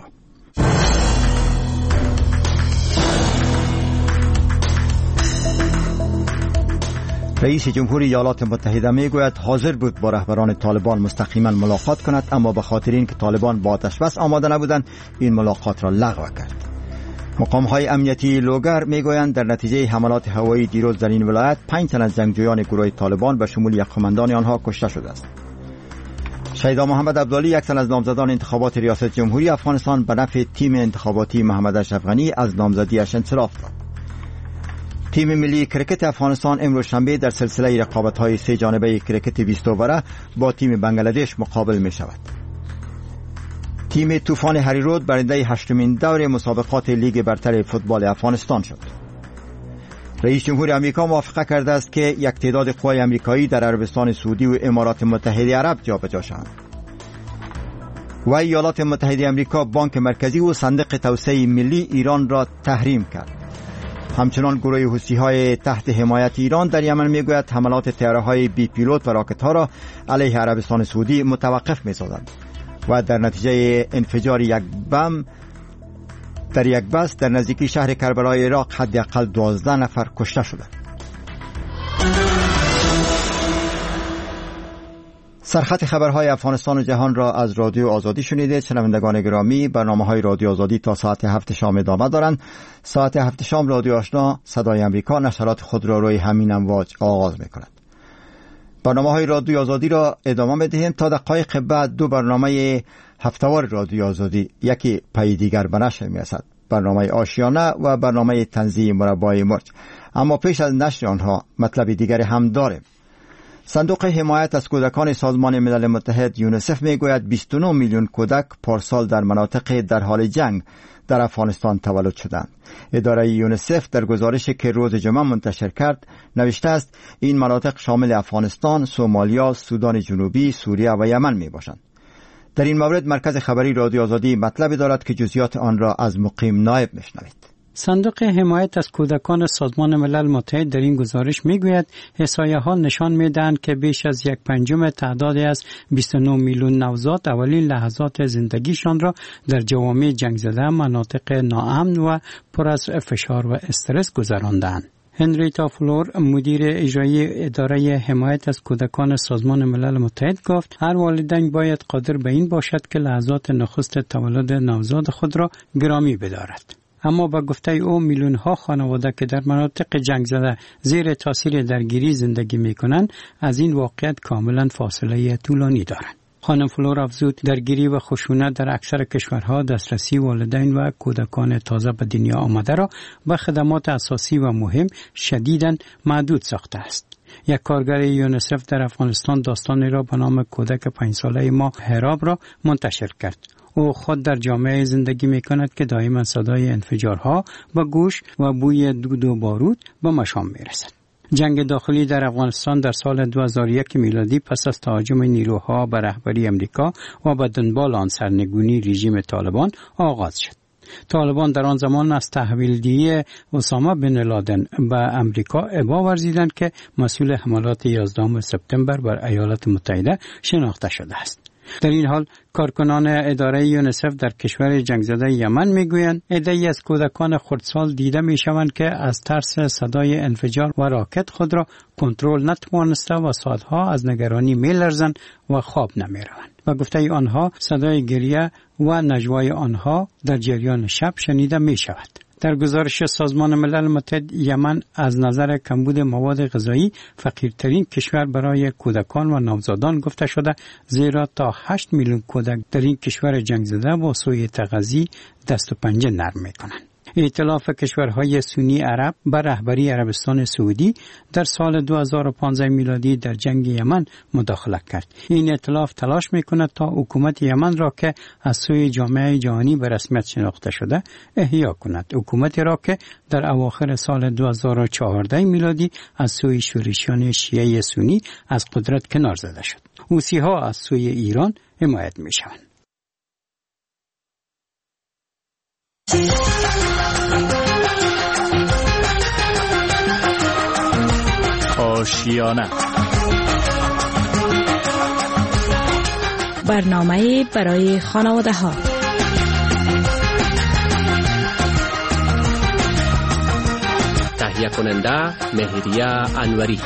رئیس جمهوری ایالات متحده میگوید حاضر بود با رهبران طالبان مستقیما ملاقات کند، اما به خاطر اینکه طالبان با آتش بس آماده نبودند این ملاقات را لغو کرد. مقام‌های امنیتی لوگر میگویند در نتیجه حملات هوایی دیروز در این ولایت 5 تن از جنگجویان گروه طالبان به شمول یک قماندان آنها کشته شده است. شیدا محمد عبدالی، یک تن از نامزدان انتخابات ریاست جمهوری افغانستان، به نفع تیم انتخاباتی محمد اشرف غنی از نامزدیش انصراف داد. تیم ملی کرکت افغانستان امروز شنبه در سلسله رقابت‌های 3 جانبه کرکت 20 اووره با تیم بنگلادش مقابل می شود. تیم طوفان هریرود برنده 8مین دور مسابقات لیگ برتر فوتبال افغانستان شد. رئیس جمهور آمریکا موافقت کرده است که یک تعداد قوای آمریکایی در عربستان سعودی و امارات متحده عرب جابجا شوند. و ایالات متحده آمریکا بانک مرکزی و صندوق توسعه ملی ایران را تحریم کرد. همچنان گروه حوثی‌های تحت حمایت ایران در یمن میگوید حملات طیاره‌های بی پیلوت و راکت‌ها را علیه عربستان سعودی متوقف می‌سازند و در نتیجه انفجار یک بم در یک بس در نزدیکی شهر کربلای عراق حداقل 12 نفر کشته شدند. سرخط خبرهای افغانستان و جهان را از رادیو آزادی شنیدید. شنوندگان گرامی، برنامه‌های رادیو آزادی تا ساعت 7 شام ادامه دارند. ساعت 7 شام رادیو آشنا صدای امریکا نشرات خود را روی همین امواج آغاز می‌کند. برنامه‌های رادیو آزادی را ادامه می‌دهیم. تا دقایق بعد 2 برنامه هفته‌وار رادیو آزادی یکی پای دیگر به نشر می‌رسد. برنامه آشیانه و برنامه تنزیه مربای مرج. اما پیش از نشر آنها مطلب دیگری هم داریم. صندوق حمایت از کودکان سازمان ملل متحد یونیسف میگوید 29 میلیون کودک پارسال در مناطق در حال جنگ در افغانستان تولد شدند. اداره یونیسف در گزارشی که روز جمعه منتشر کرد نوشته است این مناطق شامل افغانستان، سومالیا، سودان جنوبی، سوریه و یمن می باشند. در این مورد مرکز خبری رادیو آزادی مطلبی دارد که جزئیات آن را از مقیم نایب میشنوید. صندوق حمایت از کودکان سازمان ملل متحد در این گزارش میگوید احصایه‌ها نشان میدهند که بیش از 1/5 تعدادی از 29 میلیون نوزاد اولین لحظات زندگیشان را در جوامع جنگ زده، مناطق ناامن و پر از فشار و استرس گذراندند. هنریتا فلور، مدیر اجرایی اداره حمایت از کودکان سازمان ملل متحد گفت هر والدین باید قادر به این باشد که لحظات نخست تولد نوزاد خود را گرامی بدارد. اما با گفته او میلیون ها خانواده که در مناطق جنگ زده زیر تاثیر درگیری زندگی می کنند از این واقعیت کاملا فاصله طولانی دارند. خانم فلور افزود درگیری و خشونت در اکثر کشورها دسترسی والدین و کودکان تازه به دنیا آمده را به خدمات اساسی و مهم شدیداً محدود ساخته است. یک کارگر یونیسف در افغانستان داستانی را به نام کودک 5 ساله ما هراب را منتشر کرد. او خود در جامعه زندگی می کند که دائما صدای انفجارها با گوش و بوی دود و بارود به مشام می رسد. جنگ داخلی در افغانستان در سال 2001 میلادی پس از تهاجم نیروها به رهبری امریکا و به دنبال آن سرنگونی رژیم طالبان آغاز شد. طالبان در آن زمان از تحویلدهی اسامه بن لادن به امریکا ابا ورزیدند که مسئول حملات 11 سپتامبر بر ایالات متحده شناخته شده است. در این حال کارکنان اداره یونیسف در کشور جنگ زده یمن میگویند عده‌ای از کودکان خردسال دیده میشوند که از ترس صدای انفجار و راکت خود را کنترل نتوانسته و ساعتها از نگرانی میلرزند و خواب نمیروند و گفته آنها صدای گریه و نجوای آنها در جریان شب شنیده می شود. در گزارش سازمان ملل متحد یمن از نظر کمبود مواد غذایی فقیرترین کشور برای کودکان و نوزادان گفته شده، زیرا تا 8 میلیون کودک در این کشور جنگ زده با سوء تغذیه دست و پنجه نرم میکنند. ائتلاف کشورهای سنی عرب بر رهبری عربستان سعودی در سال 2015 میلادی در جنگ یمن مداخله کرد. این ائتلاف تلاش میکند تا حکومت یمن را که از سوی جامعه جهانی به رسمیت شناخته شده احیا کند. حکومتی را که در اواخر سال 2014 میلادی از سوی شورشیان شیعه سنی از قدرت کنار زده شد. حوثی‌ها از سوی ایران حمایت میشوند. آشیانه برنامه برای خانواده ها. تهیه کننده مهریه انوری.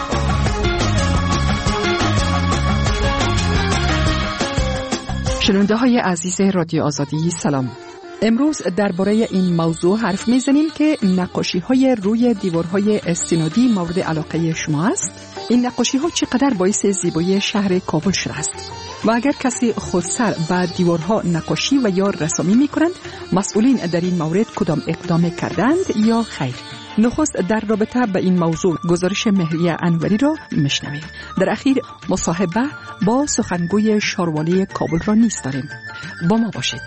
شنونده های عزیز رادیو آزادی سلام. امروز درباره این موضوع حرف میزنیم که نقاشی های روی دیوارهای استنادی مورد علاقه شما است. این نقاشی ها چقدر باعث زیبایی شهر کابل شده است و اگر کسی خودسر به دیوارها نقاشی و یا رسامی می کنند، مسئولین در این مورد کدام اقدام کردند یا خیر؟ نخست در رابطه به این موضوع گزارش مهریه انوری را میشنویم. در اخیر مصاحبه با سخنگوی شاروالی کابل را نیز داریم. با ما باشید.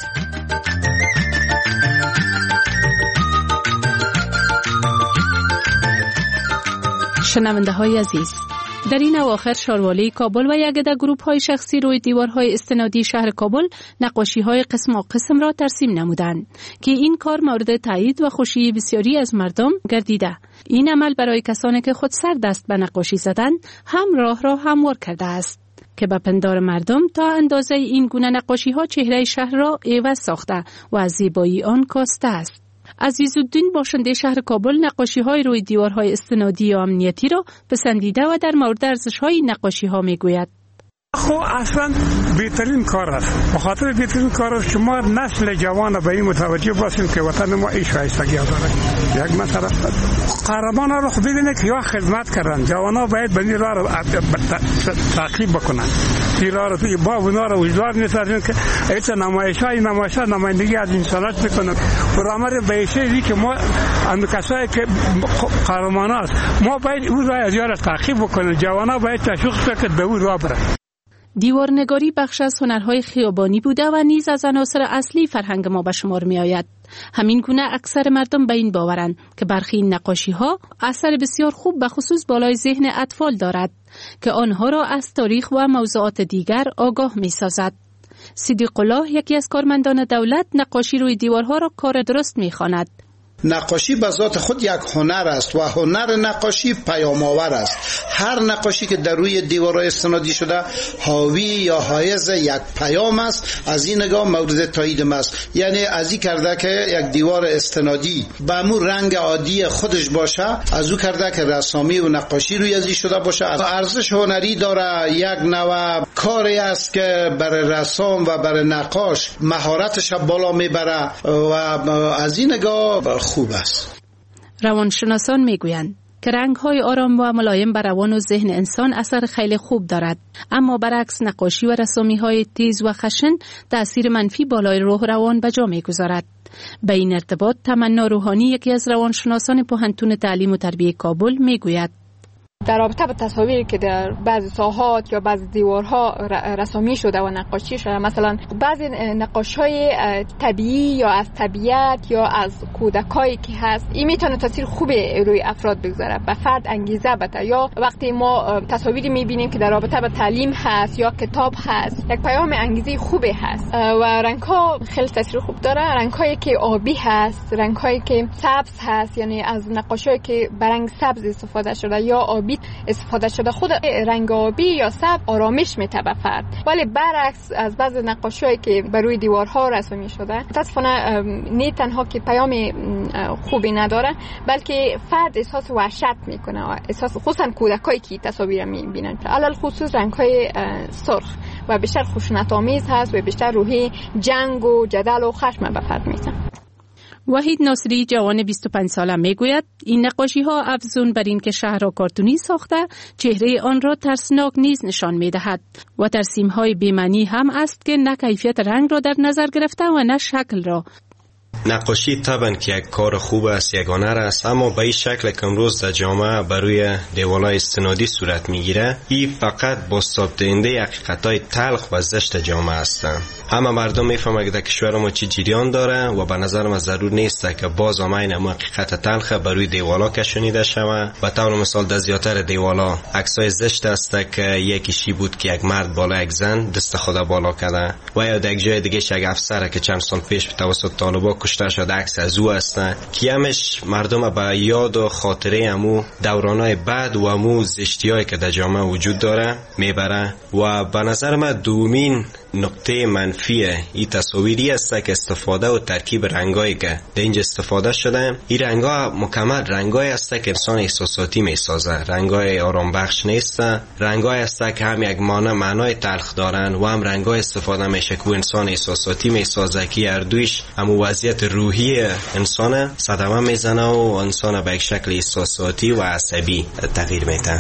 شنونده های عزیز، در این اواخر شاروالی کابل و یک عده گروپ های شخصی روی دیوارهای استنادی شهر کابل نقاشی های قسم و قسم را ترسیم نمودند که این کار مورد تایید و خوشی بسیاری از مردم گردیده. این عمل برای کسانی که خود سر دست به نقاشی زدند هم راه را هموار کرده است که به پندار مردم تا اندازه این گونه نقاشی ها چهره شهر را عوض ساخته و از زیبایی آن کاسته است. عزیزالدین باشنده شهر کابل نقاشی‌های روی دیوارهای استنادی و امنیتی را پسندیده و در مورد ارزش‌های نقاشی‌ها می‌گوید. خب اصلا بهترین کار است. بخاطر بهترین کار است که ما نسل جوان به این متوجه باشیم که وطن ما این شایستگی داره. یک مثلا قهرمانا رو خود ببینید که یا خدمت کردن، جوانا باید به این راه رو تعقیب بکنن. این راه رو توی باب اونا رو وجدار می‌سازن که ایت نمایش‌های نمایندگی از انسانات می‌کنن. برامر به چیزی که ما اند کسایی که قهرمانا است، ما باید اون راه از یار تعقیب بکنن. جوانا باید تشویق کنند به اون راه برن. دیوارنگاری بخش از هنرهای خیابانی بوده و نیز از عناصر اصلی فرهنگ ما به شمار می آید. همین گونه اکثر مردم به این باورند که برخی این نقاشی ها اثر بسیار خوب به خصوص بالای ذهن اطفال دارد که آنها را از تاریخ و موضوعات دیگر آگاه می سازد. صدیق الله، یکی از کارمندان دولت، نقاشی روی دیوارها را کار درست می خواند. نقاشی به ذات خود یک هنر است و هنر نقاشی پیام‌آور است. هر نقاشی که در روی دیوارهای استنادی شده حاوی یا حائز یک پیام است. از این نگاه مورد تایید است. یعنی از این کرده که یک دیوار استنادی به همون رنگ عادی خودش باشه، از او کرده که رسامی و نقاشی روی ازی شده باشه. ارزش هنری داره، یک نوع کاری است که برای رسام و برای نقاش مهارتش بالا میبره و از این نگاه خوب است. روانشناسان میگویند که رنگ‌های آرام و ملایم بر روان و ذهن انسان اثر خیلی خوب دارد، اما برعکس نقاشی و رسامی‌های تیز و خشن تأثیر منفی بالای روح روان به جا می‌گذارد. به این ارتباط تمنا روحانی، یکی از روانشناسان پوهنتون تعلیم و تربیت کابل، میگوید در رابطه با تصاویری که در بعضی ساحات یا بعضی دیوارها رسامی شده و نقاشی شده، مثلا بعضی نقاشی‌های طبیعی یا از طبیعت یا از کودکایی که هست، این میتونه تاثیر خوبی روی افراد بگذاره، به فرد انگیزه بده. یا وقتی ما تصاویری میبینیم که در رابطه با تعلیم هست یا کتاب هست، یک پیام انگیزه خوبی هست و رنگ‌ها خیلی تاثیر خوب داره. رنگ‌هایی که آبی هست، رنگ‌هایی که سبز هست، یعنی از نقاشی‌هایی که برنگ سبز استفاده شده یا آبی استفاده شده، خود رنگ آبی یا سبز آرامش میده به فرد. ولی برعکس از بعض نقاشی‌هایی که بر روی دیوارها رسمی شده، متأسفانه نه تنها که پیام خوبی نداره، بلکه فرد احساس وحشت میکنه، احساس خصوصا کودکایی که تصاویر میبینن، علل خصوص رنگ‌های سرخ و بیشتر خشونت‌آمیز هست و بیشتر روحی جنگ و جدل و خشم به فرد میزنه. وحید ناصری جوان 25 ساله میگوید این نقاشی ها افزون بر این که شهر را کارتونی ساخته، چهره آن را ترسناک نیز نشان میدهد و ترسیم های بی‌معنی هم است که نه کیفیت رنگ را در نظر گرفته و نه شکل را. نقاشی طبعا که یک کار خوب است، یک هنر است، اما به این شکل که امروز در جامعه بروی دیوارهای استنادی صورت میگیره، این فقط بازتاب دهنده حقیقت‌های تلخ و زشت جامعه هستند. همه مردم میفهمند که در کشور ما چی جریان داره و به نظر من ضرور نیست که باز همین حقیقت تلخ بروی دیوالا کشونیده شود. و طور مثال در زیاتر دیوالا عکسای زشت است که یکیشی بود که یک مرد بالا یک زن دست خود بالا کرده، و یا در یک جای دیگه یک افسر که چند سال پیش به توسط طالبان کشته شده عکس از او هستن که همش مردم به یاد و خاطره امو دورانای بعد و امو زشتیایی که در جامعه وجود داره میبره. و به نظر من دومین نقطه منفی این تصاویری است که استفاده و ترکیب رنگایی که در اینجا استفاده شده، این رنگا مکمل رنگایی است که انسان احساساتی میسازه، رنگای آرام بخش نیست، رنگایی است که هم یک معنای تلخ دارن و هم رنگای استفاده میشه که انسان احساساتی میسازه که هر دویش هم وضعیت روحی انسان صدمه میزنه و انسان به یک شکل احساساتی و عصبی تغییر میده.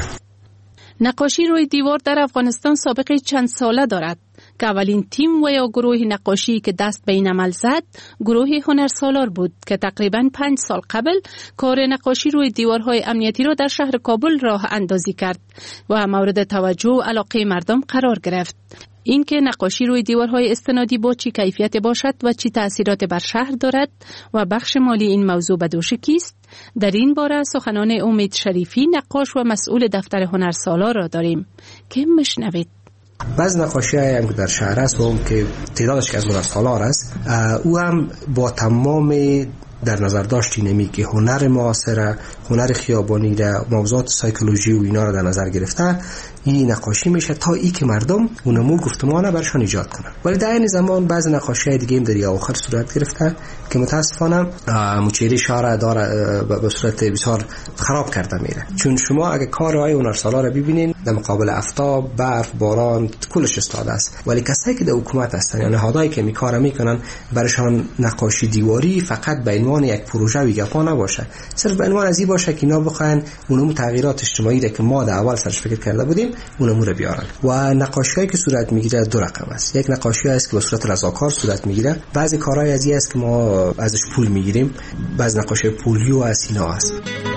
نقاشی روی دیوار در افغانستان سابقه چند ساله دارد که اولین تیم و یا گروه نقاشی که دست به این عمل زد گروه هنرسالار بود که تقریباً 5 سال قبل کار نقاشی روی دیوارهای امنیتی را در شهر کابل راه اندازی کرد و مورد توجه و علاقه مردم قرار گرفت. این که نقاشی روی دیوارهای استنادی با چی کیفیت باشد و چی تأثیرات بر شهر دارد و بخش مالی این موضوع به دوش کیست، در این باره سخنان امید شریفی، نقاش و مسئول دفتر هنرسالار را داریم که مشنوید. بعض نقاشی‌هایی هم که در شهر است و هم که تعدادش که از هنرسالار است، او هم با تمام در نظر داشتی نمی که هنر معاصر، هنر خیابانی در موضوعات سایکولوژی و اینا را در نظر گرفته، این نقاشی میشه تا ای که مردم اونمو گفتمانه برشان ایجاد کنن. ولی در این زمان بعض نقاشی‌های دیگه هم در آخر صورت گرفته که متاسفانه مچهره شهر داره به صورت بسیار خراب کرده میره. چون شما اگه کارهای هنرسالار رو ببینین در مقابل آفتاب، برف، باران کلش استاده است، ولی کسایی که در حکومت هستن یا نهادهایی که می کار میکنن برشان نقاشی دیواری فقط به عنوان یک پروژه ویگپا نباشه، صرف به عنوان از این باشه که اینا بخواین اونم تغییرات اجتماعی را که ما در اول سرش فکر کرده بودیم اونم رو بیارن. و نقاشی‌هایی که صورت میگیره دو رقم است. یک نقاشی است که به صورت رضاکار صورت میگیره، بعضی کارهای از این است که ما ازش پول میگیریم، بعضی نقاشی پولی و از اینا است.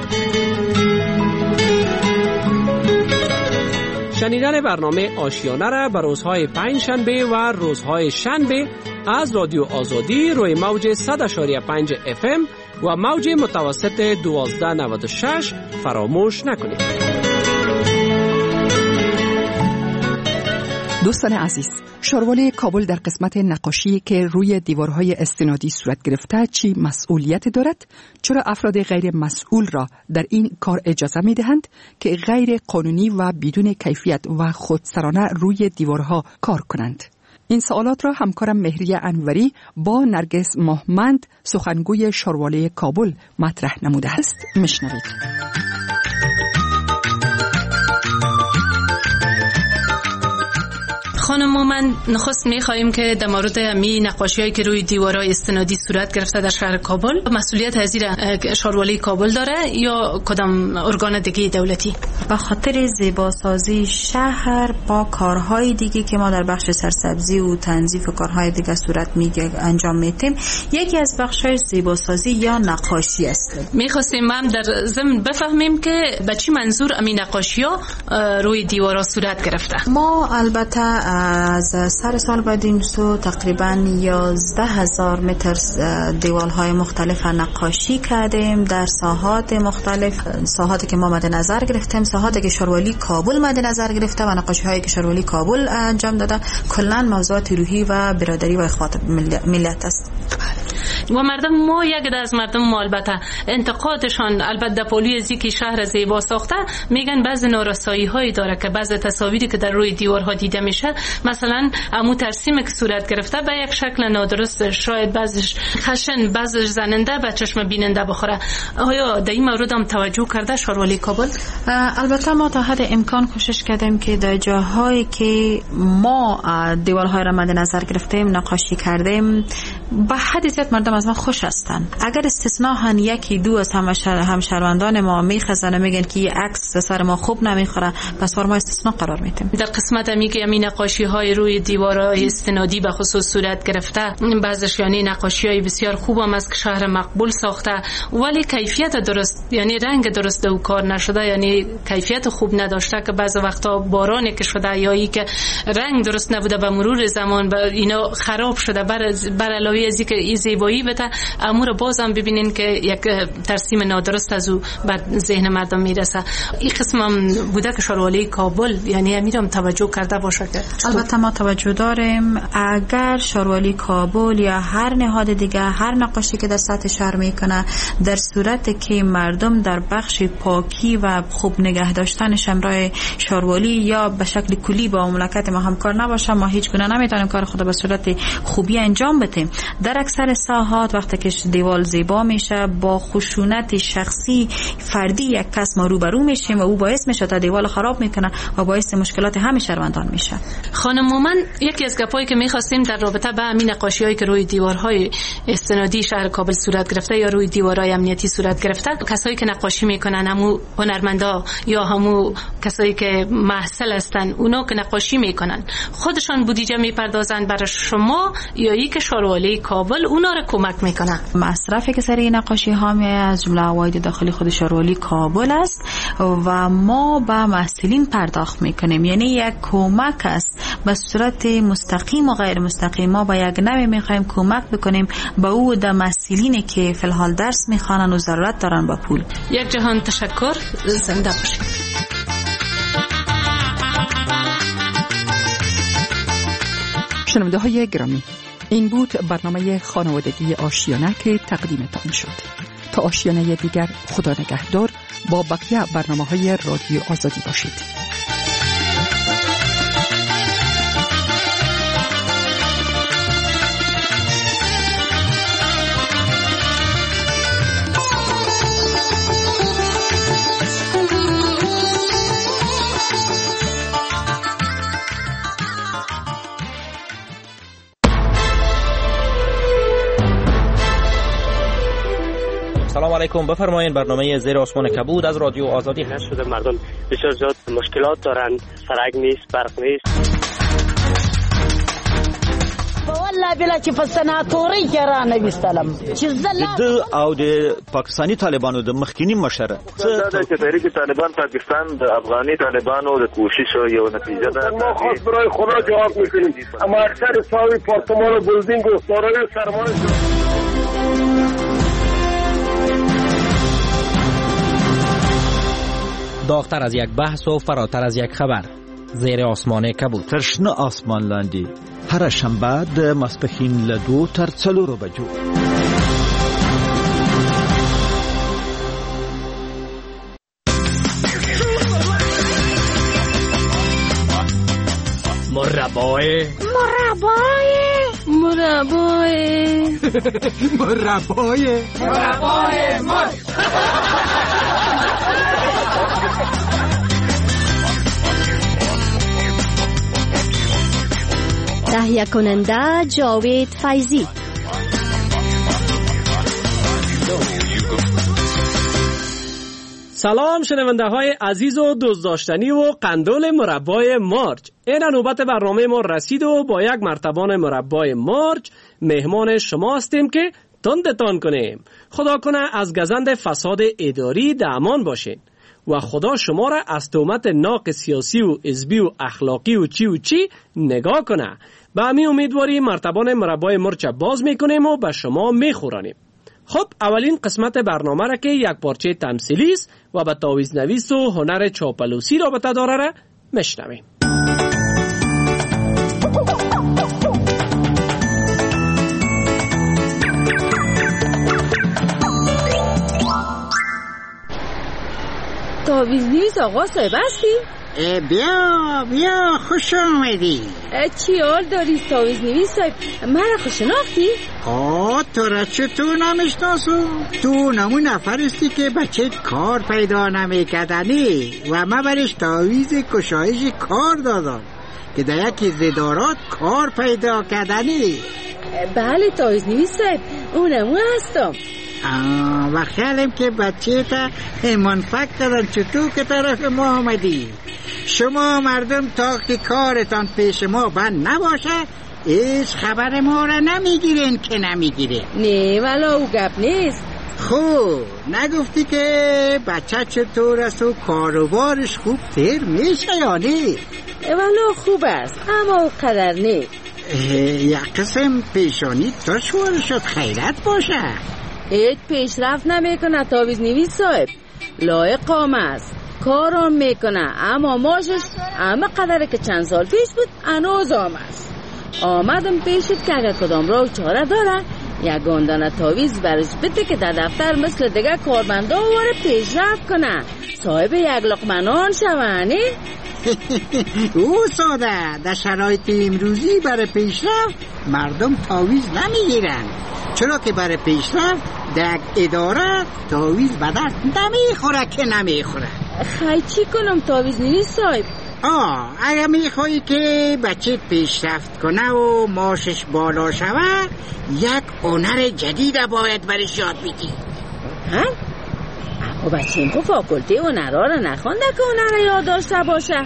شنیدن برنامه آشیانه را بر روزهای پنجشنبه و روزهای شنبه از رادیو آزادی روی موج 100.5 FM و موج متوسط 1296 فراموش نکنید. دوستان عزیز، شاروالی کابل در قسمت نقاشی که روی دیوارهای استنادی صورت گرفته چی مسئولیت دارد؟ چرا افراد غیر مسئول را در این کار اجازه می دهند که غیر قانونی و بدون کیفیت و خودسرانه روی دیوارها کار کنند؟ این سوالات را همکارم مهریه انوری با نرگس ماهمند، سخنگوی شاروالی کابل، مطرح نموده است. میشنوید. خانم من نخست می‌خوایم که در مورد می نقاشی‌هایی که روی دیوارهای استنادی صورت گرفته در شهر کابل مسئولیت از شهرولی کابل داره یا کدام ارگان دیگه دولتی؟ به خاطر زیباسازی شهر با کارهای دیگه که ما در بخش سرسبزی و تنظیف و کارهای دیگه صورت انجام میدیم، یکی از بخش‌های زیباسازی یا نقاشی است. می‌خواستیم هم در ضمن بفهمیم که به چی منظور این نقاشی‌ها روی دیوارها صورت گرفته. ما البته از سر سال بدین سو تقریبا 11,000 متر دیوال‌های مختلف نقاشی کردیم در ساحات مختلف. ساحاتی که ما مد نظر گرفتیم، ساحاتی که شهرولی کابل مد نظر گرفته و نقاشی‌هایی که شهرولی کابل انجام داده، کلاً موضوعات روحی و برادری و اخوات ملت است. و مردم ما یک از مردم ما البته انتقادشان البته پولی از که شهر زیبا ساخته، میگن بعضی نارسایی هایی داره که بعضی تصاویری که در روی دیوارها دیده میشه، مثلا عمو ترسیمی که صورت گرفته به یک شکل نادرست، شاید بعضیش خشن بعضیش زننده به چشم بیننده بخوره. آیا در این مورد هم توجه کرده شهرولی کابل؟ البته ما تا حد امکان کوشش کردیم که در جاهایی که ما دیوارهای را مد نظر گرفتیم نقاشی کردیم به حد زیاد مردم از ما خوش هستن. اگر استثناء یکی دو از همشهروندان ما میخزن میگن که این عکس سر ما خوب نمیخوره، پس ما استثناء قرار میدیم. در قسمت همی که همین نقاشی های روی دیوارهای استنادی به خصوص صورت گرفته، بعضش یعنی نقاشی های بسیار خوب هم از که شهر مقبول ساخته، ولی کیفیت درست یعنی رنگ درست و کار نشده، یعنی کیفیت خوب نداشته که بعض وقتا بارانی که شده یا ای که رنگ درست نبوده به مرور زمان به اینا خراب شده. بر علاوه از اینکه این زیبایی بده، امور بازم ببینین که یک ترسیم نادرست از او بر ذهن مردم میرسه. این قسم هم بوده که شهرولی کابل یعنی امیرم توجه کرده باشه که البته ما توجه داریم. اگر شهرولی کابل یا هر نهاد دیگه هر نقاشی که در سطح شهر میکنه در صورتی که مردم در بخش پاکی و خوب نگه داشتنش همراه شهرولی یا به شکل کلی با مملکت ما همکار نباشه، ما هیچ گونه نمیتونیم کار خود به صورت خوبی انجام بدیم. در اکثر ساحات وقتی که دیوال زیبا میشه با خشونت شخصی فردی یک کس ما روبرو میشیم و او باعث میشه تا دیوال خراب میکنه و باعث مشکلات همه شهروندان میشه. خانم من یکی از گپایی که میخواستیم در رابطه با همین نقاشی‌هایی که روی دیوارهای استنادی شهر کابل صورت گرفته یا روی دیوارهای امنیتی صورت گرفته، کسایی که نقاشی میکنن همو هنرمندا یا همو کسایی که محصل هستن، اونا که نقاشی میکنن خودشان بودجه میپردازن برای شما یا ای که شهرولی کابل اونا رو کمک میکنه؟ مصرفی که سر این نقاشی ها از جمله عواید داخلی خود شهرولی کابل است و ما به محصلین پرداخت میکنیم، یعنی یک کمک است به صورت مستقیم و غیر مستقیم. ما با یک نوع میخوایم کمک بکنیم به او در محصلینی که فی الحال درس میخوانن و ضرورت دارن با پول. یک جهان تشکر، زنده باشید. شنونده های گرامی، این بود برنامه خانوادگی آشیانه که تقدیمتان شد. تا آشیانه دیگر خدا نگهدار. با بقیه برنامه‌های رادیو آزادی باشید. سلام علیکم، بفرمایید. برنامه زیر آسمان کبود از رادیو آزادی شده. مردم بسیار زیاد مشکلات دارن، سرک نیست، برق نیست. والله بلا چې په سناتوري کې را نه وستلم چې د او د پاکستانی طالبانو د مخکینی مشر دا چې تحریک طالبان پاکستان د افغاني طالبانو د کوشش یو نتیجه ده. ما خاص برای خدا جواب میکنیم، اما اکثر ساوی پارتمان و بلدینگ و سارای سرمایه داغتر از یک بحث و فراتر از یک خبر، زیر آسمان کبود. ترشنه آسمان لاندی هر شنبه د ماسپښین له 2 تر 4 بجو. مربای تهیه کننده جاوید فیضی. سلام شنونده های عزیز و دوست داشتنی و قندول مربای مارج. این نوبت برنامه ما رسید و با یک مرتبان مربای مارج مهمان شما هستیم که تندتان کنیم. خدا کنه از گزند فساد اداری در امان باشین و خدا شما را از تهمت ناق سیاسی و حزبی و اخلاقی و چی نگاه کنه. به همین امیدواری مرتبان مربای مرچ باز میکنیم و به شما میخورانیم. خب اولین قسمت برنامه را که یک پارچه تمثیلی است و به تعویض نویس و هنر چاپلوسی رابطه داره را میشنویم. تعویض نویس آقا صاحب هستی؟ بیا خوش آمدی. چی حال داری تعویض نویس صاحب؟ مرا خوش شناختی؟ تو را چطور نمیشناسو؟ تو نمون نفرستی که بچه کار پیدا نمیکردنی و من برش تعویض کشایش کار دادم که در یکی زدارات کار پیدا کردنی. بله تعویض نویس صاحب اونمون هستم. و خیالم که بچه تا منفق کردن چطور که طرف ما آمدی. شما مردم تا که کارتان پیش ما بند نباشه هیچ خبر ما را نمیگیرین که نمیگیرین. نه ولا او گپ نیست. خوب نگفتی که بچه چطور است و کاروبارش خوب تیر میشه یا نه؟ ولا خوب است اما او قدر نیست. یک قسم پیشانی تا شوار شد خیرت باشه. هیچ پیشرفت نمیکنه تعویض نویس صاحب. لایق قام است کارم میکنه اما ماشش اما قدره که چند سال پیش بود انوز است. آمدم پیشت که اگر کدام راه چاره داره یک گندانه تعویض برش بده که در دفتر مثل دیگه کارمندا واره پیشرفت کنه صاحب یک لقمه نان شوه. او ساده در شرایط امروزی برای پیشرفت مردم تعویض نمیگیرن، چرا که برای پیشرفت در اداره تعویض به دست نمیخوره که نمیخوره. خیلی چی کنم تعویض نویس صاحب؟ اگر میخوایی که بچه پیشرفت کنه و معاشش بالا شوه یک هنر جدید باید برش یاد بدی. اما بچه این فاکولته هنرها را نخونده که هنر یاد داشته باشه.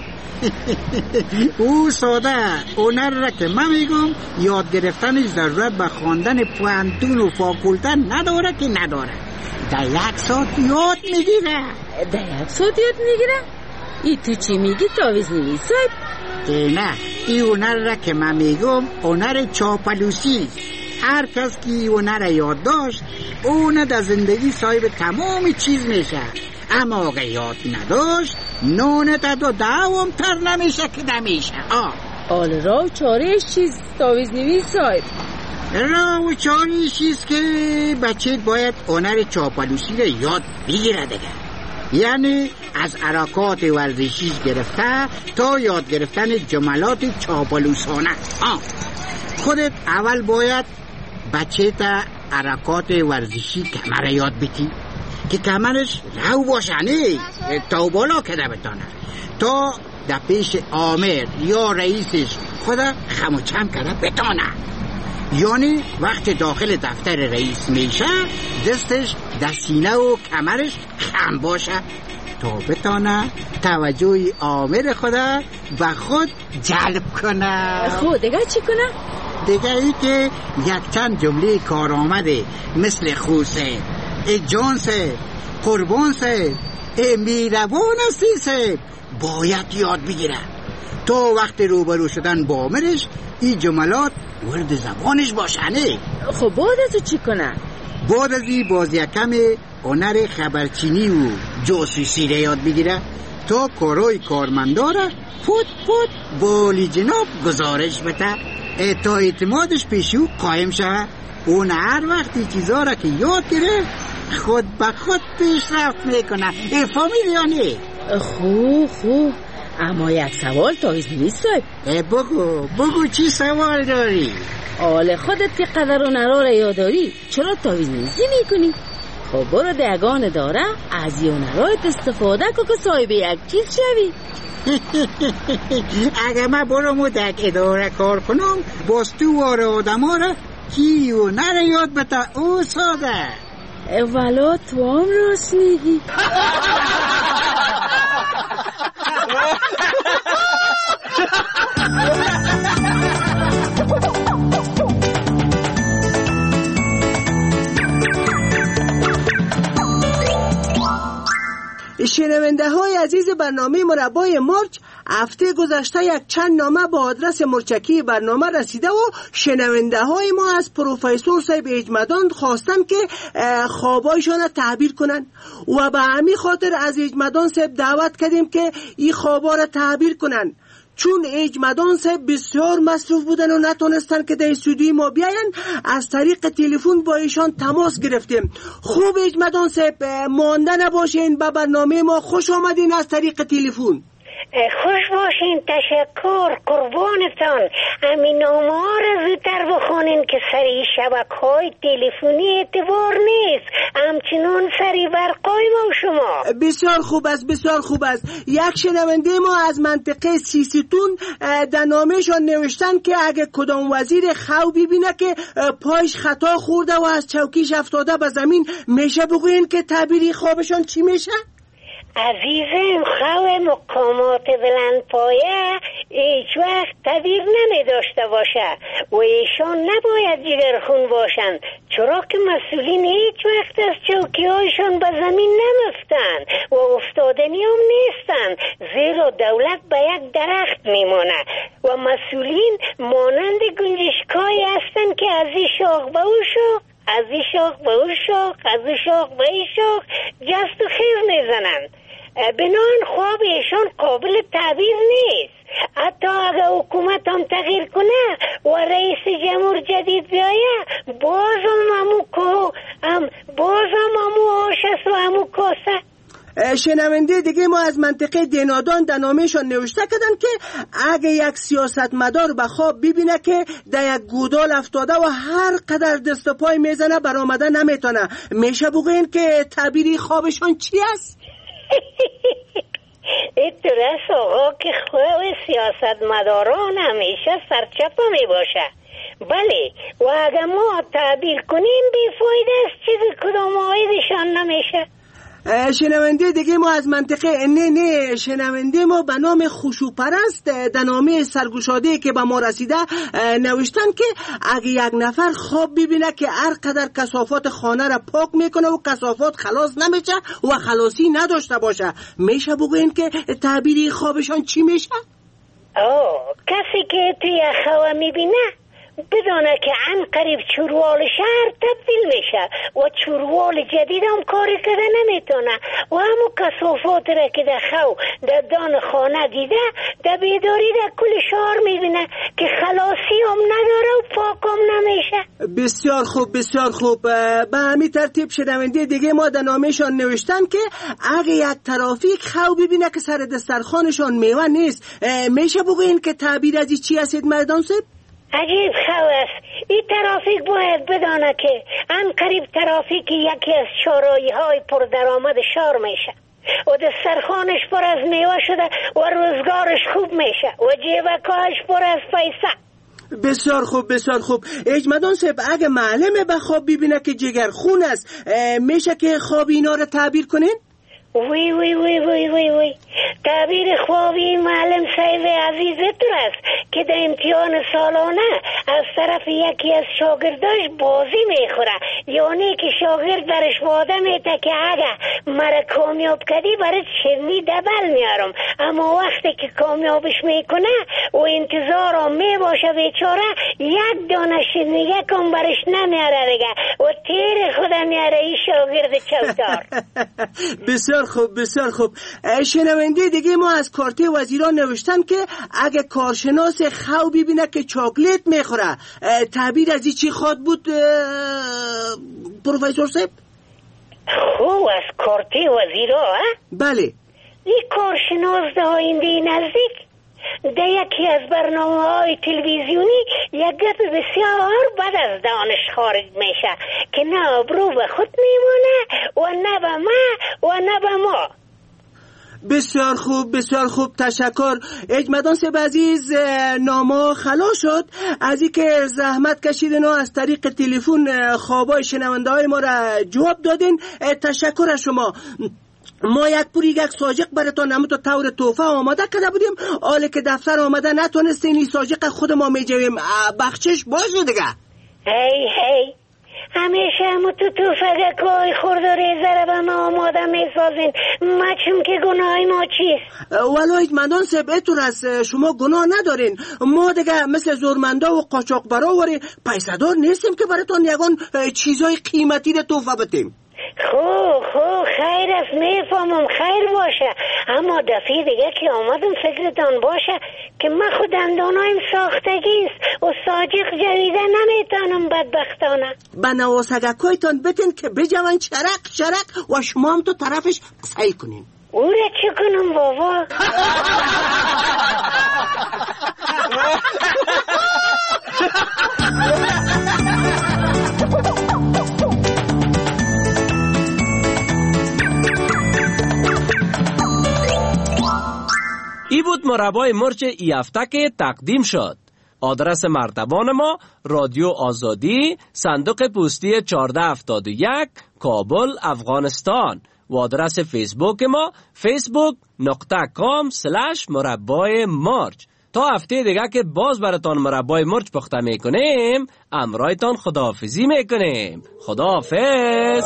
او ساده هنر را که من میگم یاد گرفتنش ضرورت به خواندن پوانتون و فاکولته نداره که نداره. در 1 ساعت یاد میگیره. در 1 ساعت یاد میگیره؟ ای تو چی میگی تعویض نویس صاحب؟ نه این هنر را که من میگم هنر چاپلوسی. هر کس که هنر یاد داشت اون در زندگی صاحب تمام چیز میشه، اما اگه یاد نداشت نونت دو دوام تر نمیشه که نمیشه. آل راه و چارهش چیز تعویض نویس صاحب؟ راه و چارهش چیز که بچه باید هنر چاپلوسی را یاد بگیره دیگه. یعنی از حرکات ورزشی گرفته تا یاد گرفتن جملات چاپلوسانه. خودت اول باید بچه تا حرکات ورزشی کمر یاد بدی که کمرش رو باشه، نه تا بالا کده بتانه تا در پیش آمر یا رئیسش خدا خم و چم کده بتانه. یعنی وقت داخل دفتر رئیس میشه دستش در سینه و کمرش خم باشه تا بتانه توجه آمر خدا به خود جلب کنه. خود دیگه چی کنه؟ دیگه ای که یک چند جمله کار آمده مثل خوسه، جانسه، قربانسه، میروانسته باید یاد بگیره تا وقت روبرو شدن با آمرش این جملات ورد زبانش باشه. نه خب بعد از چی کنه؟ بعد از این باز یکم هنر خبرچینی و جاسوسی را یاد بگیره تا کارای کارمنداره فوت بالی جناب گزارش بده تا اعتمادش پیش او قایم شه. اون هر وقتی چیزا را که یاد گرفت خود به خود پیشرفت میکنه. فهمیدی یا نه؟ خوب اما یک سوال تعویض نویس صاحب. بگو چی سوال داری؟ حال خودت که قدر و نرا را یاد داری چرا تعویض نویسی میکنی؟ خب برو دگان داره از یه نرایت استفاده که صاحب یک چیز شوی. اگه من برم در اداره کار کنم باستوار آدم ها را کی و نره یاد بتا او ساده والا تو هم راست میگی. شنونده های عزیز برنامه مربای مرچ، هفته گذشته یک چند نامه با آدرس مرچکی برنامه رسیده و شنونده های ما از پروفسور صاحب اجمدان خواستن که خوابایشان تعبیر کنن و به همین خاطر از اجمدان صاحب دعوت کردیم که این خوابا را تعبیر کنن. چون اجمدان صاحب بسیار مصروف بودن و نتونستن که در استودیوی ما بیاین، از طریق تلفن با ایشان تماس گرفتیم. خوب اجمدان صاحب مانده نباشین، به برنامه ما خوش آمدین از طریق تلفن. خوش باشین، تشکر، قربانتان. همین نامه ها را زودتر بخونین که سری شبکه‌های تلفنی اعتبار نیست، همچنان سری برقای ما شما. بسیار خوب است، بسیار خوب است. یک شنونده ما از منطقه سیستون در نامه‌شان نوشتن که اگه کدام وزیر خو ببینه که پایش خطا خورده و از چوکیش افتاده به زمین، میشه بگوین که تعبیری خوابشان چی میشه؟ عزیزم، خو مقامات بلند پایه هیچ وقت تعبیر نمی داشته باشه و ایشان نباید جگرخون باشند، چرا که مسئولین هیچ وقت از چوکی هایشان به زمین نمفتند و افتادنی هم نیستند، زیرا دولت به یک درخت میمونه و مسئولین مانند گنجشکایی هستند که از این شاخ به اون شاخ، از این شاخ به اون شاخ، از این شاخ به این شاخ جست و خیز میزنند. بنان خواب ایشان قابل تعبیر نیست. حتی اگر حکومت هم تغییر کنه و رئیس جمهور جدید بیایه، بازم همو آش است و همو کاسه. شنونده دیگه ما از منطقه دینادان در نامه‌شان نوشته کردن که اگه یک سیاستمدار به خواب ببینه که در یک گودال افتاده و هر قدر دست و پای میزنه برآمده نمیتونه، میشه بگوین که تعبیری خوابشان چی است؟ این درست آقا که خواب سیاستمداران همیشه سرچپه می باشه. بله، و اگه ما تعبیر کنیم بیفایده است، چیزی کدام آیدشان نمیشه. شنونده دیگه ما از منطقه شنونده ما به نام خوشوپرست در نامه سرگشاده که به ما رسیده نوشتن که اگه یک نفر خواب ببینه که هر قدر کثافات خانه را پاک میکنه و کثافات خلاص نمیشه و خلاصی نداشته باشه، میشه بگوین که تعبیری خوابشان چی میشه؟ کسی که توی خواب میبینه بدانه که عن قریب چوروال شهر تبدیل میشه و چوروال جدید هم کاری کرده نمیتونه و همون کثافات را که در خو در دان خانه دیده در بیداری در کل شهر میبینه که خلاصی هم نداره و پاک هم نمیشه. بسیار خوب، بسیار خوب. به همین ترتیب شنونده دیگه ما در نامه‌شان نوشتن که اگه یک ترافیک خو ببینه که سر دسترخوانشان میوه نیست، میشه بگوین که تعبیر از چی هستید مردان صاحب؟ عجیب خواست. این ترافیک باید بدانه که ان قریب ترافیک یکی از چارایی های پردرآمد شهر میشه و دسترخوانش پر از میوه شده و روزگارش خوب میشه و جیبکاش پر از پیسه. بسیار خوب، بسیار خوب. اجمدان صاحب اگه معلم به خواب ببینه که جگر خون است، میشه که خواب اینا رو تعبیر کنین؟ وی وی وی وی وی وی تعبیر خوابی معلم صاحب عزیز است که در امتحان سالانه از طرف یکی از شاگرداش بازی میخوره، یعنی که شاگرد برش وعده میده که اگه مرا کامیاب کردی برات شیرینی دبل میارم، اما وقتی که کامیابش میکنه و انتظارم میباشه بیچاره یک دانه شیرینی کم برش نمیاره دیگه و تیر خودم میاره این شاگرد چوتار. بسیار خوب، بسیار خوب. شنونده دیگه ما از کارته وزیران نوشتن که اگه کارشناس خو ببینه که چاکلیت میخوره، تعبیر از چی خواد بود پروفسور صاحب؟ خوب از کارته وزیران؟ بله. این کارشناس در آینده نزدیک در یکی از برنامه‌های تلویزیونی یک گپ بسیار بد از دانش خارج میشه که نه ابرو به خود میمونه و نه به ما و نه به ما. بسیار خوب بسیار خوب، تشکر. اجمدان سب عزیز، ناما خلا شد از این که زحمت کشیدن و از طریق تلفن خوابای شنونده های ما را جواب دادین. تشکر از شما. ما یک پوری یک ساجق براتون همون طور توفه آماده کرده بودیم، حالی که دفتر آمده نتونستین این ساجق خود ما میجویم. بخشش باشه دیگه. هی همیشه همون تو توفگکای خورداری ضربه ما آماده میسازین. ما چون که گناه ما چیست؟ ولایت مندان سب ایتون از شما گناه ندارین. ما دیگه مثل زورمنده و قاچاق براوری پیسدار نیستیم که براتون یگان چیزای قیمتی رو توفه بدیم. خو خیر است، میفهمم، خیر باشه. اما دفعه دیگه که آمدم فکرتان باشه که من خود دندانایم ساختگیست و ساجق جویده نمیتونم بدبختانه. به نواسگکایتان بتین که بجوان چرک و شما هم تو طرفش سعی کنین. او را چه کنم بابا؟ ای بود مربای مرچ ای هفته که تقدیم شد. آدرس مرتبان ما رادیو آزادی، صندوق پستی 1471، کابل، افغانستان. و آدرس فیسبوک ما facebook.com/مربای مرچ. تا هفته دیگه که باز براتان مربای مرچ پخته میکنیم، امرایتان خداحافظی میکنیم. خداحافظ.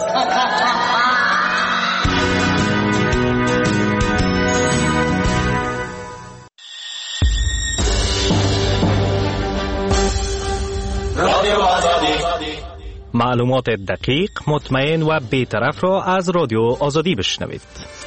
معلومات دقیق، مطمئن و بی‌طرف را از رادیو آزادی بشنوید.